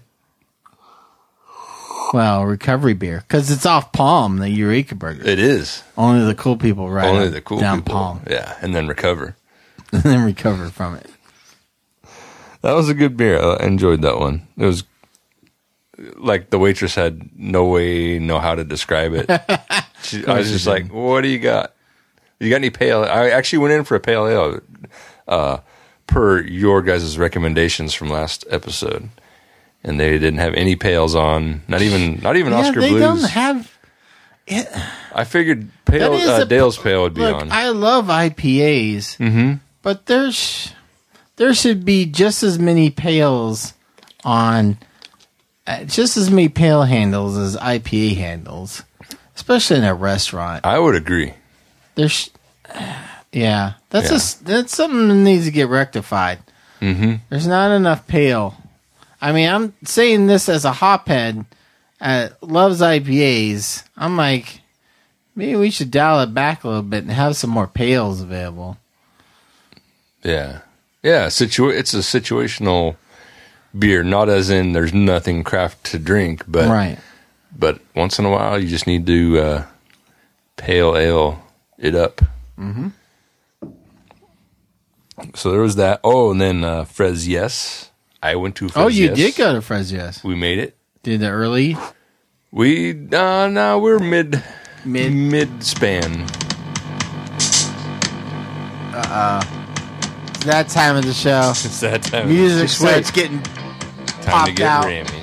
Well, recovery beer. Because it's off Palm, the Eureka Burger. It is. Only the cool people right Only the cool down people. Palm. Yeah, and then recover. And then recover from it. That was a good beer. I enjoyed that one. It was like the waitress had no way, know how to describe it. She, I was just like, what do you got? You got any pale? I actually went in for a pale ale uh, per your guys' recommendations from last episode. And they didn't have any pales on. Not even not even yeah, Oscar they Blues. don't have it. I figured pale, uh, a, Dale's Pale would be look, on. I love I P As, mm-hmm. but there's there should be just as many pails on, uh, just as many pail handles as I P A handles, especially in a restaurant. I would agree. There's, uh, yeah, that's Yeah. just that's something that needs to get rectified. Mm-hmm. There's not enough pale. I mean, I'm saying this as a hophead uh, loves I P As. I'm like, maybe we should dial it back a little bit and have some more pails available. Yeah. Yeah, situa- it's a situational beer, not as in there's nothing craft to drink, but right. But once in a while, you just need to uh, pale ale it up. Mm-hmm. So there was that. Oh, and then uh, Frez Yes. I went to Frez Oh, you Yes. did go to Frez Yes. We made it. Did the early? We, uh, no, we're mid, Mid? mid span. Uh-uh. It's that time of the show. It's that time. Music Just starts wait. getting Time popped to get out. Rammy.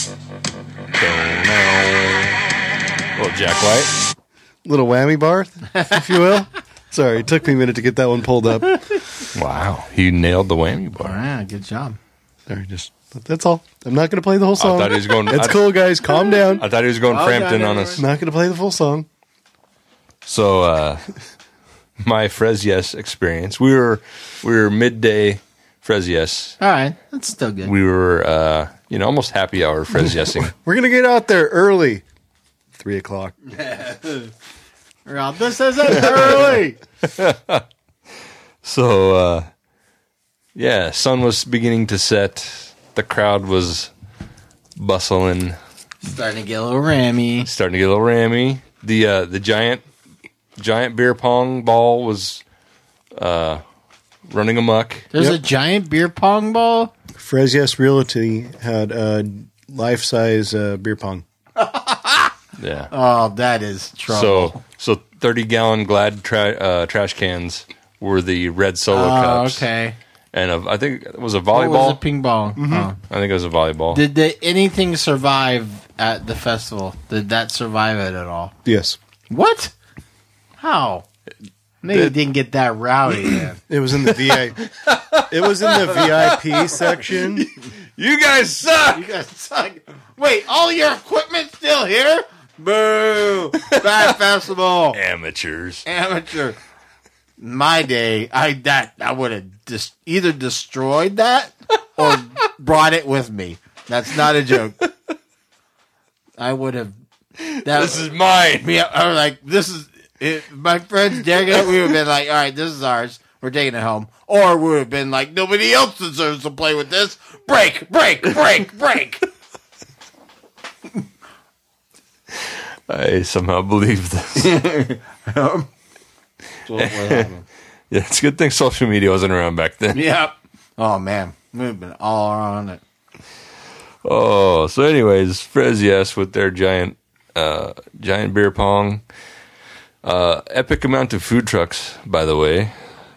Little Jack White. Little whammy bar, if you will. Sorry, it took me a minute to get that one pulled up. Wow, he nailed the whammy bar. Wow, good job. Sorry, just that's all. I'm not going to play the whole song. I thought he was going. It's I, cool, guys. Calm down. I thought he was going Oh, Frampton no, no, on no. us. I'm not going to play the full song. So, uh, my Frez Yes experience. We were we were midday Frez Yes. All right, that's still good. We were uh, you know almost happy hour Frez Yesing. We're going to get out there early. Three o'clock. Well, this isn't early. So, uh, yeah, sun was beginning to set. The crowd was bustling, Starting to get a little rammy. starting to get a little rammy. The uh, the giant giant beer pong ball was uh, running amok. There's Yep. a giant beer pong ball. Frez Yes Realty had a life-size uh, beer pong. Yeah. Oh, that is trouble. So so thirty gallon Glad tra- uh, trash cans were the red Solo Oh, cups. okay. And a, I think it was a What volleyball. was a ping pong? Oh. I think it was a volleyball. Did the, anything survive at the festival? Did that survive it at all? Yes. What? How? Maybe it didn't get that rowdy then. It was in the V I P. It was in the V I P section. You guys suck. You guys suck. Wait, all your equipment's still here? Boo! Bad festival. Amateurs. Amateur. My day, I that I would have dis- either destroyed that or brought it with me. That's not a joke. I would have. That This is mine. me. I was like, this is it, my friends. Daring it, we would have been like, all right, this is ours. We're taking it home, or we would have been like, nobody else deserves to play with this. Break, break, break, break. I somehow believe this. Yeah, it's a good thing social media wasn't around back then. Yep. Oh man, we've been all on it. Oh, so anyways, Frez Yes with their giant, uh, giant beer pong. Uh, epic amount of food trucks, by the way.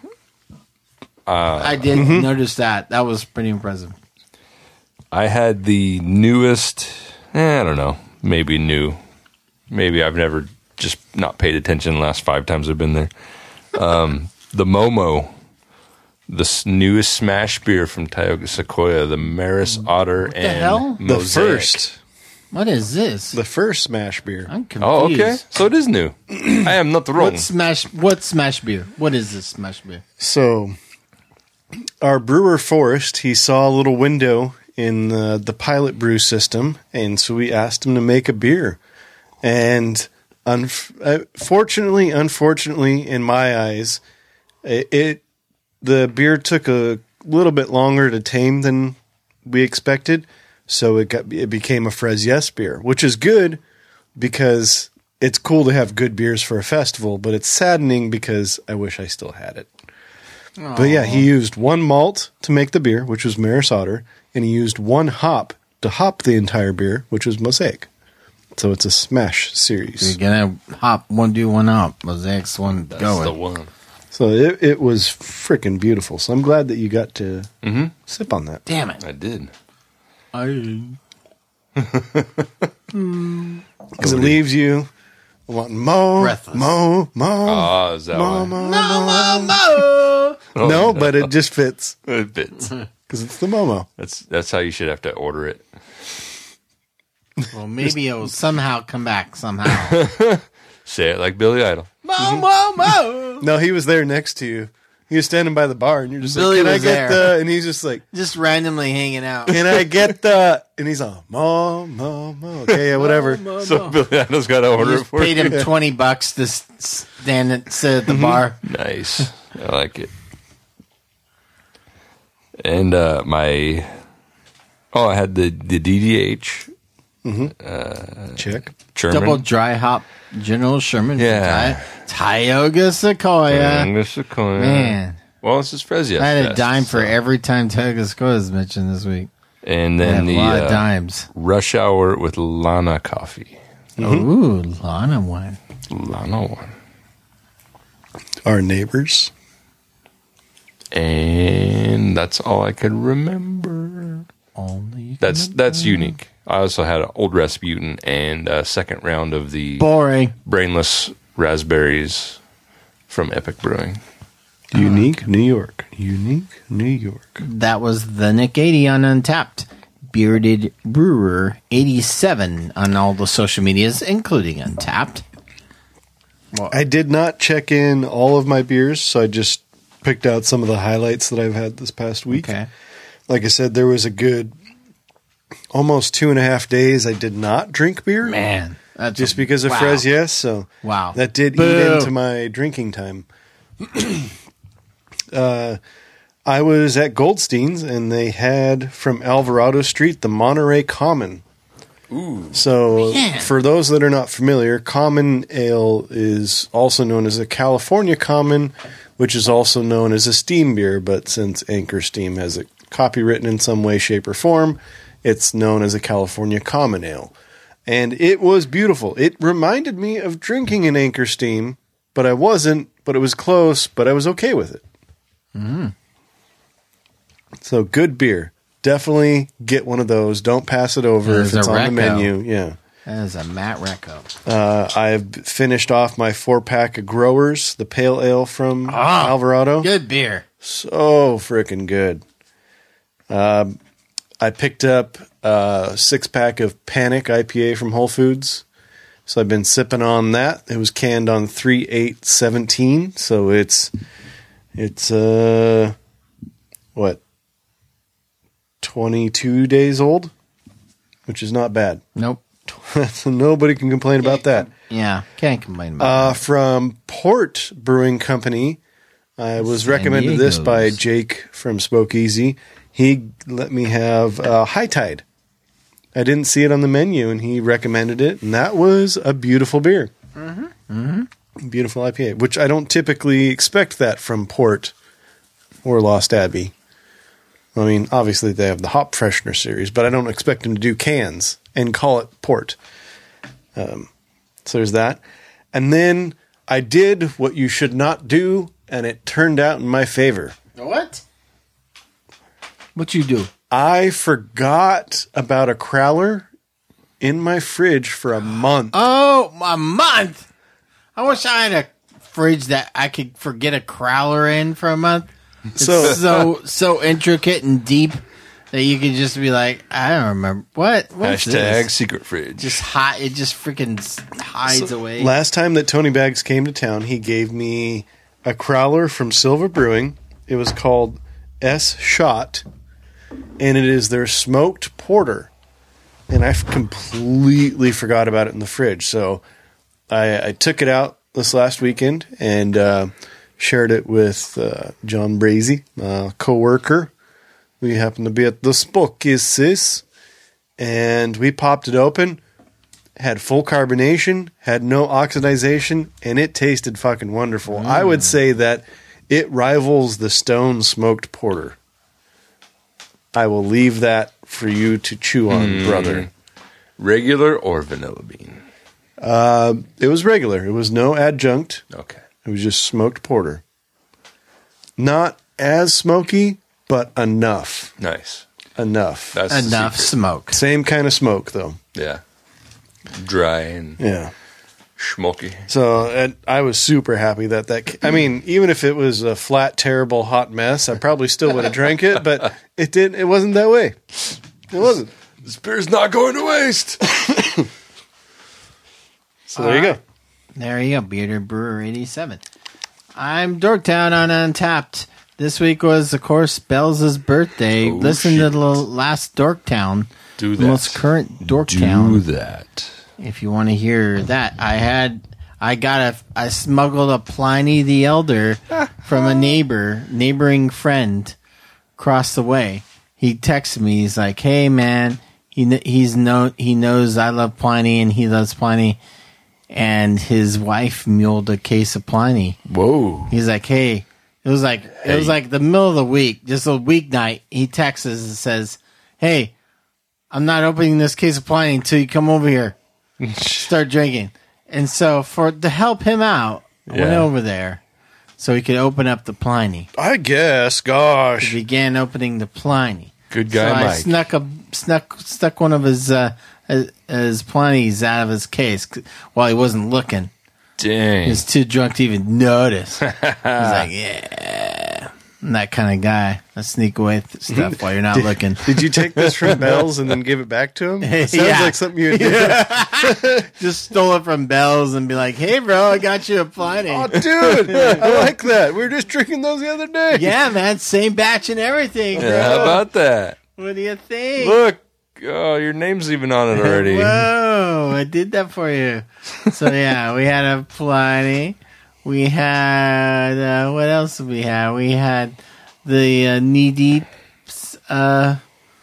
I did notice that. That was pretty impressive. I had the newest, eh, I don't know, maybe new. Maybe I've never just not paid attention the last five times I've been there. Um, the Momo, the s- newest smash beer from Tioga Sequoia, the Maris Otter the and hell? The Mosaic. first. What is this? The first smash beer. I'm confused. Oh, okay. So it is new. I am not wrong. What smash? What smash beer? What is this smash beer? So, our brewer, Forrest, he saw a little window in the, the pilot brew system, and so we asked him to make a beer. And unfortunately, unfortunately, in my eyes, it, it the beer took a little bit longer to tame than we expected, so it got it became a Frez Yes beer, which is good because it's cool to have good beers for a festival, but it's saddening because I wish I still had it. Aww. But yeah, he used one malt to make the beer, which was Maris Otter, and he used one hop to hop the entire beer, which was Mosaic. So it's a smash series. You're gonna hop one, do one hop. Mosaic's one That's going. the one. So it, it was freaking beautiful. So I'm glad that you got to mm-hmm. sip on that. Damn it. I did. I. Because it leaves you wanting mo, Breathless. mo, mo, Oh, is that mo, why? mo, No, mo. no, Oh, No, but it just fits It fits. because it's the Momo. That's that's how you should have to order it. Well, maybe it will somehow come back somehow. Say it like Billy Idol. Mo, mo, mo. No, he was there next to you. He was standing by the bar, and you're just Billy like, "Can I was get there. the?" And he's just like, Just randomly hanging out. "Can I get the?" And he's all, "Mo, mo, mo." Okay, yeah, whatever. Mo, mo, So mo. Billy Idol's got to You order it just for paid you. him twenty bucks to s- stand and sit at the bar. Nice. I like it. And uh, my oh, I had the the D D H Check. German. Double dry hop General Sherman. Yeah. Tioga Sequoia. English Sequoia. Man. Well, this is Frez Yes I had a Fest, dime for so- every time Tioga Sequoia is mentioned this week. And I then have the a lot of uh, dimes. Rush Hour with Lana coffee. Ooh, Lana one. Lana one. Our neighbors. And that's all I could remember. Only That's that's unique. I also had an Old Rasputin and a second round of the boring. Brainless Raspberries from Epic Brewing. Unique New York. Unique New York. That was the Nick eighty on Untapped. Bearded Brewer eighty-seven on all the social medias, including Untapped. I did not check in all of my beers, so I just picked out some of the highlights that I've had this past week. Okay. Like I said, there was a good almost two and a half days I did not drink beer. Man. That's Just because of wow. Frez Yes, so Wow. that did Boo. eat into my drinking time. uh, I was at Goldstein's, and they had from Alvarado Street the Monterey Common. Ooh. So, Man. for those that are not familiar, Common Ale is also known as a California Common, which is also known as a steam beer, but since Anchor Steam has it copywritten in some way, shape, or form, it's known as a California Common Ale. And it was beautiful. It reminded me of drinking an Anchor Steam, but I wasn't, but it was close, but I was okay with it. Mm-hmm. So, good beer. Definitely get one of those. Don't pass it over There's if it's a on Recco. the menu. Yeah. That is a Matt Recco. Uh, I've finished off my four pack of Growers, the pale ale from Ah, Alvarado. Good beer. So freaking good. Um, I picked up a six pack of Panic I P A from Whole Foods. So I've been sipping on that. It was canned on three eight seventeen. So it's, it's, uh, what, twenty-two days old, which is not bad. Nope. So nobody can complain about that. Yeah, can't complain about Uh, that. from Port Brewing Company, I was San recommended this Diego's. by Jake from Spokeasy. He let me have uh, High Tide. I didn't see it on the menu, and he recommended it, and that was a beautiful beer. Mm-hmm. Mm-hmm. Beautiful I P A, which I don't typically expect that from Port or Lost Abbey. I mean, obviously they have the Hop Freshener series, but I don't expect them to do cans and call it Port. Um, so there's that. And then I did what you should not do, and it turned out in my favor. What? What you do? I forgot about a Crowler in my fridge for a month. Oh, a month. I wish I had a fridge that I could forget a Crowler in for a month. It's So- so so intricate and deep that you could just be like, I don't remember what. What's Hashtag this? secret fridge. Just hot. It just freaking hides away. Last time that Tony Bags came to town, he gave me a Crowler from Silva Brewing. It was called S Shot, and it is their smoked porter. And I f- completely forgot about it in the fridge. So I, I took it out this last weekend and uh, shared it with uh, John Brazy, a coworker. We happened to be at the Spokiesis, and we popped it open. Had full carbonation, had no oxidization, and it tasted fucking wonderful. Mm. I would say that it rivals the Stone Smoked Porter. I will leave that for you to chew on, mm. brother. Regular or vanilla bean? Uh, it was regular. It was no adjunct. Okay. It was just smoked porter. Not as smoky, but enough. Nice. Enough. That's enough smoke. Same kind of smoke, though. Yeah. Dry and yeah, smoky. So and I was super happy that that. I mean, even if it was a flat, terrible, hot mess, I probably still would have drank it. But it didn't. It wasn't that way. It wasn't. This beer's not going to waste. So there you go. There you go. Bearded Brewer eighty-seven. I'm Dorktown on Untapped. This week was, of course, Bell's birthday. Oh, Listen shit. to the last Dorktown. Do that. The most current Dorktown. Do that. If you want to hear that, I had, I got a, I smuggled a Pliny the Elder from a neighbor, neighboring friend, across the way. He texted me. He's like, "Hey man, he kn- he's know he knows I love Pliny and he loves Pliny." And his wife muled a case of Pliny. Whoa! He's like, "Hey." It was like Hey. it was like the middle of the week, just a weeknight. He texts us and says, "Hey, I'm not opening this case of Pliny until you come over here, start drinking." And so, for to help him out, I went Yeah. over there so he could open up the Pliny. I guess. He Gosh. began opening the Pliny. Good guy, so I Mike. snuck a snuck stuck one of his uh, his, his Plinies out of his case while he wasn't looking. Dang. He was too drunk to even notice. He's like, yeah. I'm that kind of guy. I sneak away th- stuff while you're not Did- looking. Did you take this from Bell's and then give it back to him? It sounds Yeah. like something you would do. Just stole it from Bell's and be like, hey, bro, I got you a Pliny. Oh, dude, I like that. We were just drinking those the other day. Yeah, man. Same batch and everything, bro. Yeah, how about that? What do you think? Look, oh, your name's even on it already. Whoa, I did that for you. So, yeah, we had a Pliny. We had, uh, what else did we have? We had the uh, Knee Deep uh,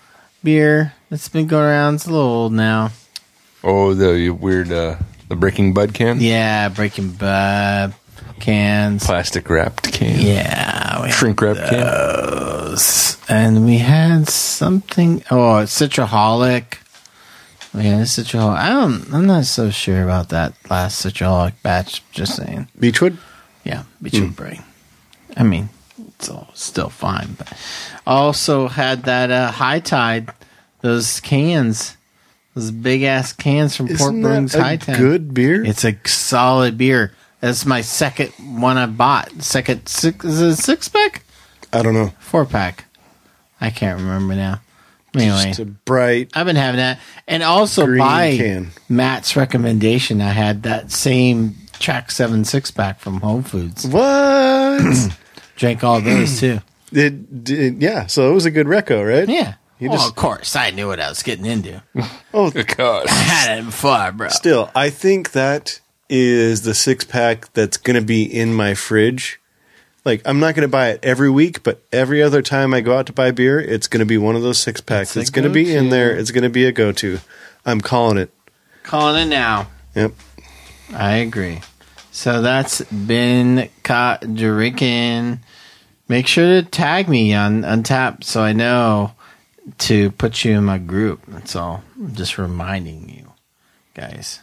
beer that's been going around. It's a little old now. Oh, the weird, uh, the Breaking Bud can? Yeah, Breaking Bad cans. Plastic wrapped can. Yeah. We had Shrink wrapped can. those. And we had something, oh, it's Citraholic. Yeah, Citraholic. I don't, I'm not so sure about that last Citraholic batch, just saying. Beechwood? Yeah, Beechwood Brain. I mean, it's all still fine. But also had that uh, High Tide, those cans, those big ass cans from Port Isn't Burns that a High Tide. good beer? It's a solid beer. That's my second one I bought. Second six is it a six pack? I don't know. Four pack. I can't remember now. Anyway, Just a bright I've been having that, and also green by can. Matt's recommendation, I had that same Track Seven six pack from Whole Foods. What? Drank all those too. it, it, yeah, so it was a good reco, right? Yeah. You well, just- of course, I knew what I was getting into. Oh, God. I had it before, bro. still, I think that is the six pack that's going to be in my fridge. Like, I'm not going to buy it every week, but every other time I go out to buy beer, it's going to be one of those six packs. It's a It's going to be in go-to. there. It's going to be a go to. I'm calling it. Calling it now. Yep. I agree. So that's been caught drinking. Make sure to tag me on Untapped so I know to put you in my group. That's all. I'm just reminding you, guys.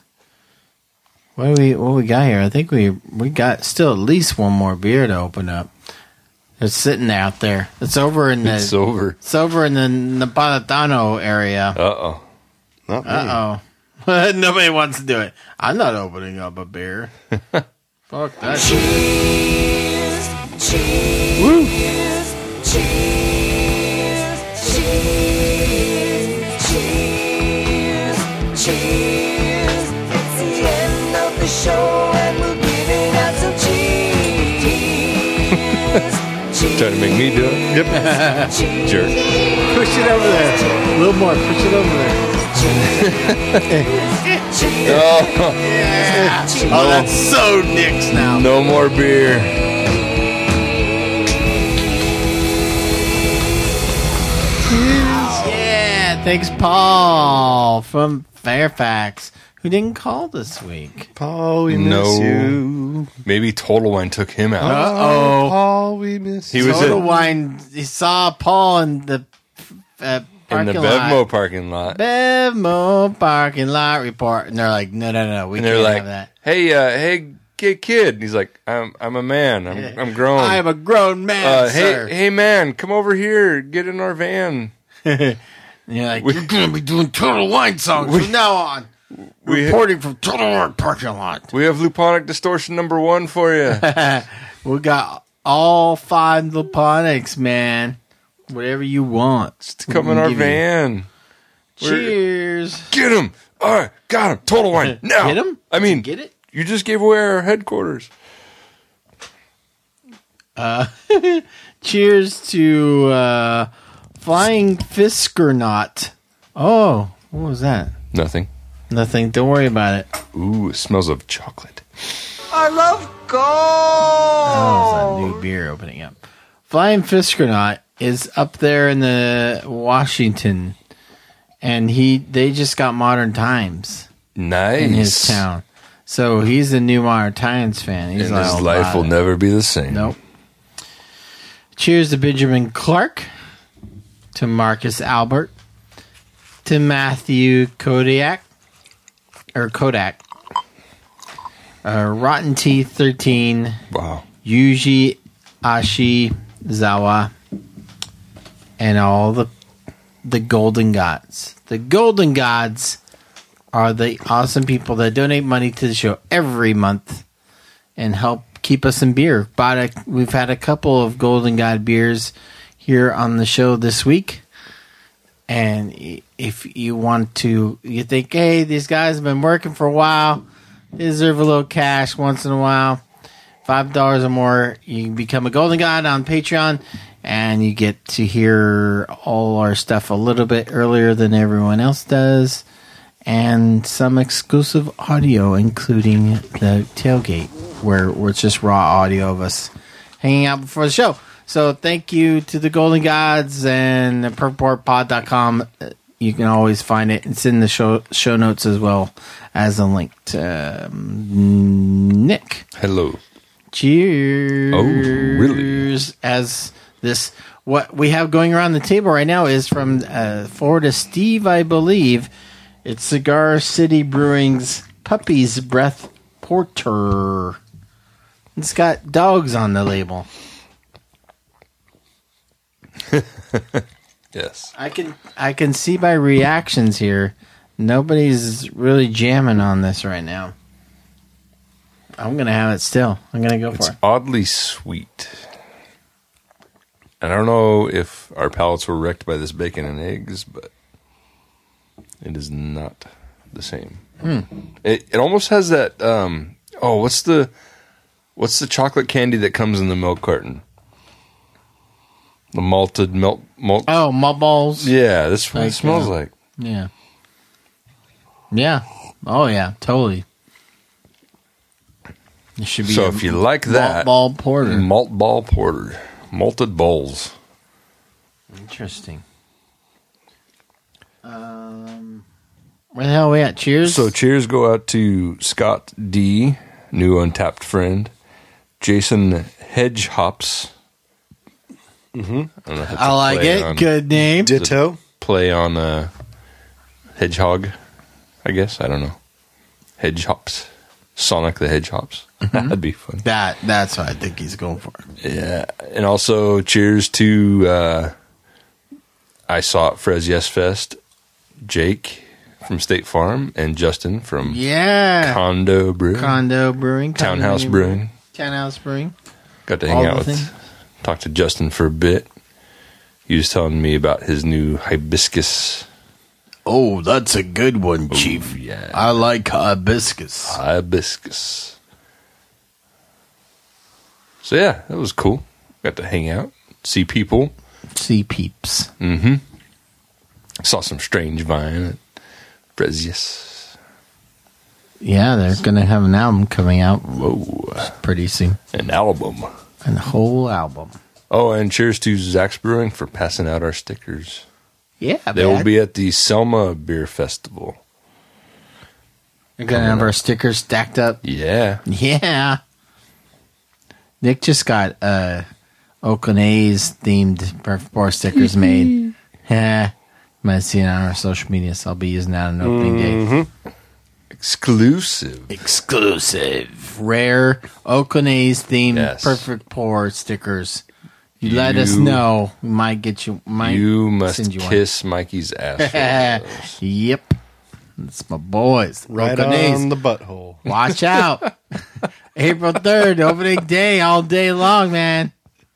What do we what we got here? I think we we got still at least one more beer to open up. It's sitting out there. It's over in the It's over. It's over in the Napolitano area. Uh-oh. Not me. Uh oh. Nobody wants to do it. I'm not opening up a beer. Fuck that shit. Cheese, cheese, Woo. cheese, cheese, cheese, cheese. It's the end of the show and we're giving out some cheese. Cheese, Trying to make me do it. Yep. Jerk. Push it over there. A little more. Push it over there. Oh, Yeah. Oh, that's so Nick's now. no more beer. Yeah. Thanks, Paul from Fairfax, who didn't call this week. Paul, we miss No. you. Maybe Total Wine took him out. Uh-oh. Paul, we miss He you. was Total at- Wine. He saw Paul in the uh, In parking the lot. Bevmo parking lot. Bevmo parking lot report, and they're like, "No, no, no, we And can't they're like, have that." hey, uh, hey, gay kid. And he's like, I'm I'm a man. I'm, I'm grown. I am a grown man, uh, sir. hey, hey, man, come over here. Get in our van. And you're like, We- "You're gonna be doing Total Wine songs from now on." We, Reporting from Total Wine parking lot. we have Luponic Distortion number one for you. We got all five Luponics, man. Whatever you want. Come in our van. Cheers. Get him. All right, got him. Total Wine. Now. Get him? I mean, Get it? you just gave away our headquarters. Cheers to uh, Flying Fiskernaut. Oh, what was that? Nothing. Nothing. Don't worry about it. Ooh, it smells of chocolate. I love gold. Oh, it's a new beer opening up. Flying Fiskernaut is up there in the Washington, and he they just got Modern Times Nice. in his town, so he's a new Modern Times fan. He's And like, his "Oh, life wow." will never be the same. Nope. Cheers to Benjamin Clark, to Marcus Albert, to Matthew Kodiak, or Kodak, uh, Rotten Teeth thirteen, Wow. Yuji Ashizawa, and all the the Golden Gods. The Golden Gods are the awesome people that donate money to the show every month and help keep us in beer. Bought a, we've had a couple of Golden God beers here on the show this week. And i- if you want to, you think, hey, these guys have been working for a while, they deserve a little cash once in a while. Five dollars or more, you can become a Golden God on Patreon, and you get to hear all our stuff a little bit earlier than everyone else does, and some exclusive audio, including the tailgate, where, where it's just raw audio of us hanging out before the show. So thank you to the Golden Gods and purple pod dot com. You can always find it. It's in the show show notes as well as a link to um, Nick. Hello. Cheers. Oh, really? As this, what we have going around the table right now is from uh, Florida Steve, I believe. It's Cigar City Brewing's Puppy's Breath Porter. It's got dogs on the label. Yes. I can I can see by reactions here, nobody's really jamming on this right now. I'm gonna have it still. I'm gonna go It's for it. oddly sweet. And I don't know if our palates were wrecked by this bacon and eggs, but it is not the same. Hmm. It it almost has that. Um, oh, what's the what's the chocolate candy that comes in the milk carton? The malted milk malt. Oh, malt balls. Yeah, this what Like, it smells uh, like. Yeah. Yeah. Oh yeah, totally. It should be So a if you like malt that, ball porter. malt ball porter, malted balls. Interesting. Um, where the hell are we at? Cheers. So cheers go out to Scott D, new Untapped friend, Jason Hedgehops. Mm-hmm. I, don't know if it's I a like play it. on- Good name. Ditto. Play on uh, Hedgehog, I guess. I don't know. Hedgehops. Sonic the Hedgehops. That'd be fun. That that's what I think he's going for. Yeah. And also cheers to uh, I saw at Frez Yes Fest, Jake from State Farm and Justin from Yeah. Condo Brewing. Condo Brewing. Townhouse Condominium Brewing. Townhouse Brewing. Got to hang All out the with, things. talk to Justin for a bit. He was telling me about his new hibiscus. Oh, that's a good one, Chief. yeah. I like hibiscus. Hibiscus. So yeah, that was cool. Got to hang out. see people. See peeps. Mm-hmm. Saw some strange vine at Prezius. Yeah, they're going to have an album coming out. Whoa. Pretty soon. An album. An whole album. Oh, and cheers to Zach's Brewing for passing out our stickers. Yeah, They man. will be at the Selma Beer Festival. We're going to have our stickers stacked up. Yeah. Yeah. Nick just got uh, Oakland A's themed Perfect Pour stickers made. Yeah. You might see it on our social media, so I'll be using that on opening day. Exclusive. Exclusive. Rare Oakland A's themed Yes. Perfect Pour stickers. You, let us You- know. We might get you. Might You must send you one. kiss Mikey's ass. for those. Yep. That's my boys. Right Oakland A's. on the butthole. Watch out. April third, opening day, all day long, man.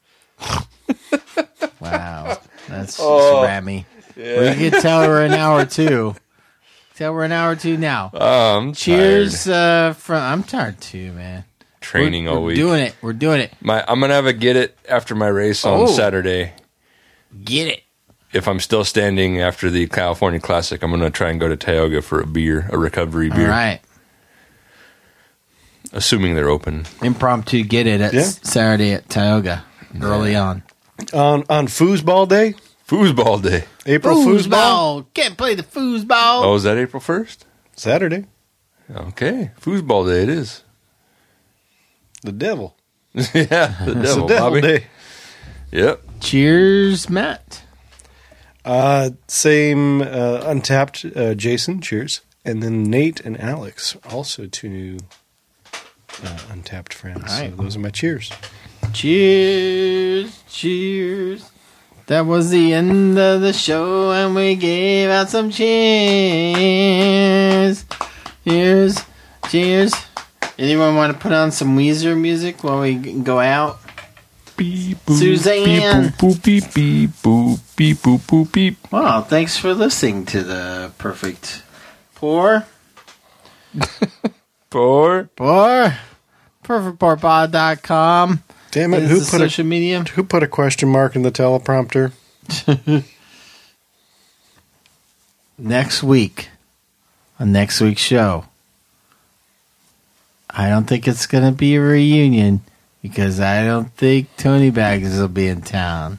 Wow. That's just Oh, rammy. We can tell we're an hour two. Tell we're an hour two now. Oh, I'm Cheers tired. uh, from. I'm tired too, man. Training we're, all we're week. doing it. We're doing it. My, I'm gonna have a get it after my race on Oh. Saturday. Get it. If I'm still standing after the California Classic, I'm gonna try and go to Tioga for a beer, a recovery All beer, right. assuming they're open. Impromptu get it at Yeah. s- Saturday at Tioga early on. On on Foosball Day, Foosball Day. April Foosball, Can't play the foosball. Oh, is that April first? Saturday, Okay, Foosball Day it is. the devil. yeah, the It's devil, the devil Bobby. day. Yep. Cheers, Matt. Uh, same uh, Untapped uh, Jason, cheers. And then Nate and Alex, also two new uh, Untapped friends. All right. So those are my cheers. Cheers, cheers. That was the end of the show, and we gave out some cheers. Cheers, cheers. Anyone want to put on some Weezer music while we g- go out? Beep, boop, Suzanne. Beep, boop, beep, beep, boop, beep, boop, boop, beep. Well, thanks for listening to the Perfect Pour. Four. Pour. perfect pour pod dot com. Damn it! Is Who the put a social media? who put a question mark in the teleprompter? Next week, on next week's show, I don't think it's going to be a reunion because I don't think Tony Bags will be in town.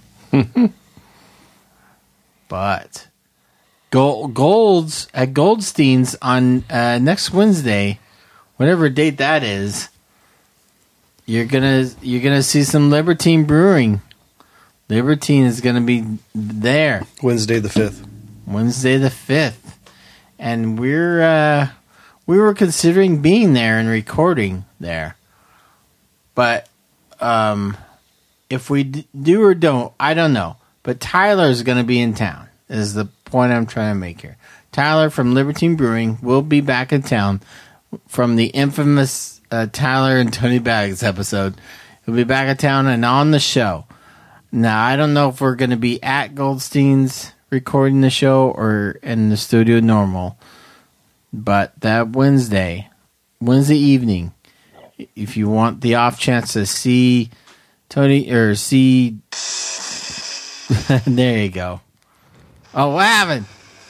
But Gold, Gold's at Goldstein's on uh, next Wednesday, whatever date that is. You're gonna you're gonna see some Libertine Brewing. Libertine is gonna be there. Wednesday the fifth. Wednesday the fifth, and we're uh, we were considering being there and recording there, but um, if we d- do or don't, I don't know. But Tyler's going to be in town. Is the point I'm trying to make here? Tyler from Libertine Brewing will be back in town from the infamous uh, Tyler and Tony Bags episode. He'll be back in town and on the show. Now I don't know if we're going to be at Goldstein's recording the show or in the studio normal, but that Wednesday, Wednesday evening, if you want the off chance to see Tony or see, there you go. Oh, what happened?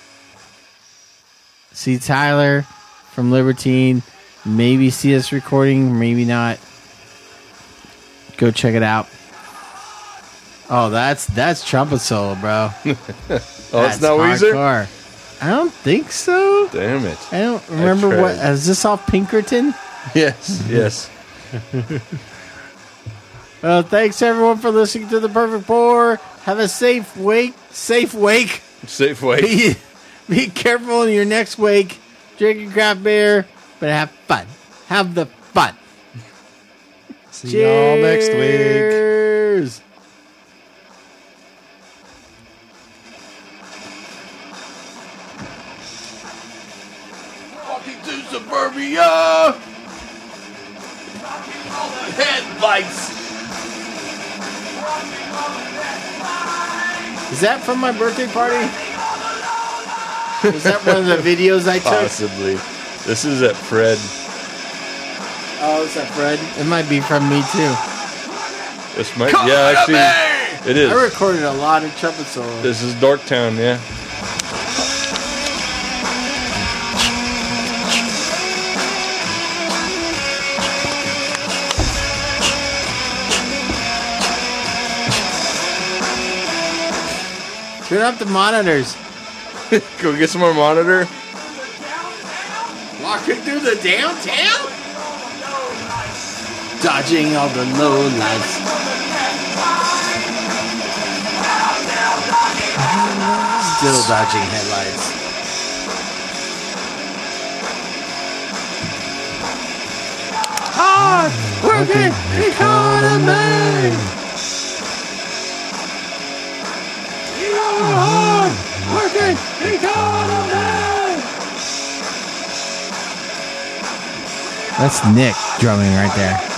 See Tyler from Libertine, maybe see us recording, maybe not. Go check it out. Oh, that's that's trumpet solo, bro. Oh, That's it's not Weezer? hardcore. I don't think so. Damn it. I don't remember tried. what. Is this off Pinkerton? Yes, yes. Well, thanks everyone for listening to the Perfect Pour. Have a safe wake. Safe wake. Safe way. Be, be careful in your next wake. Drinking craft beer, but have fun. Have the fun. See y'all next week. Cheers. Walking to suburbia. Headlights. Is that from my birthday party? Was that one of the videos I took? Possibly. This is at Fred. Oh, is that Fred? It might be from me too. This might, yeah, actually, It is. I recorded a lot of trumpet solos. This is Dorktown, yeah. Turn up the monitors. Go get some more monitor. Walking through the downtown? Dodging all the low lights. Still dodging headlights. Hard working economy. Hard working economy. That's Nick drumming right there.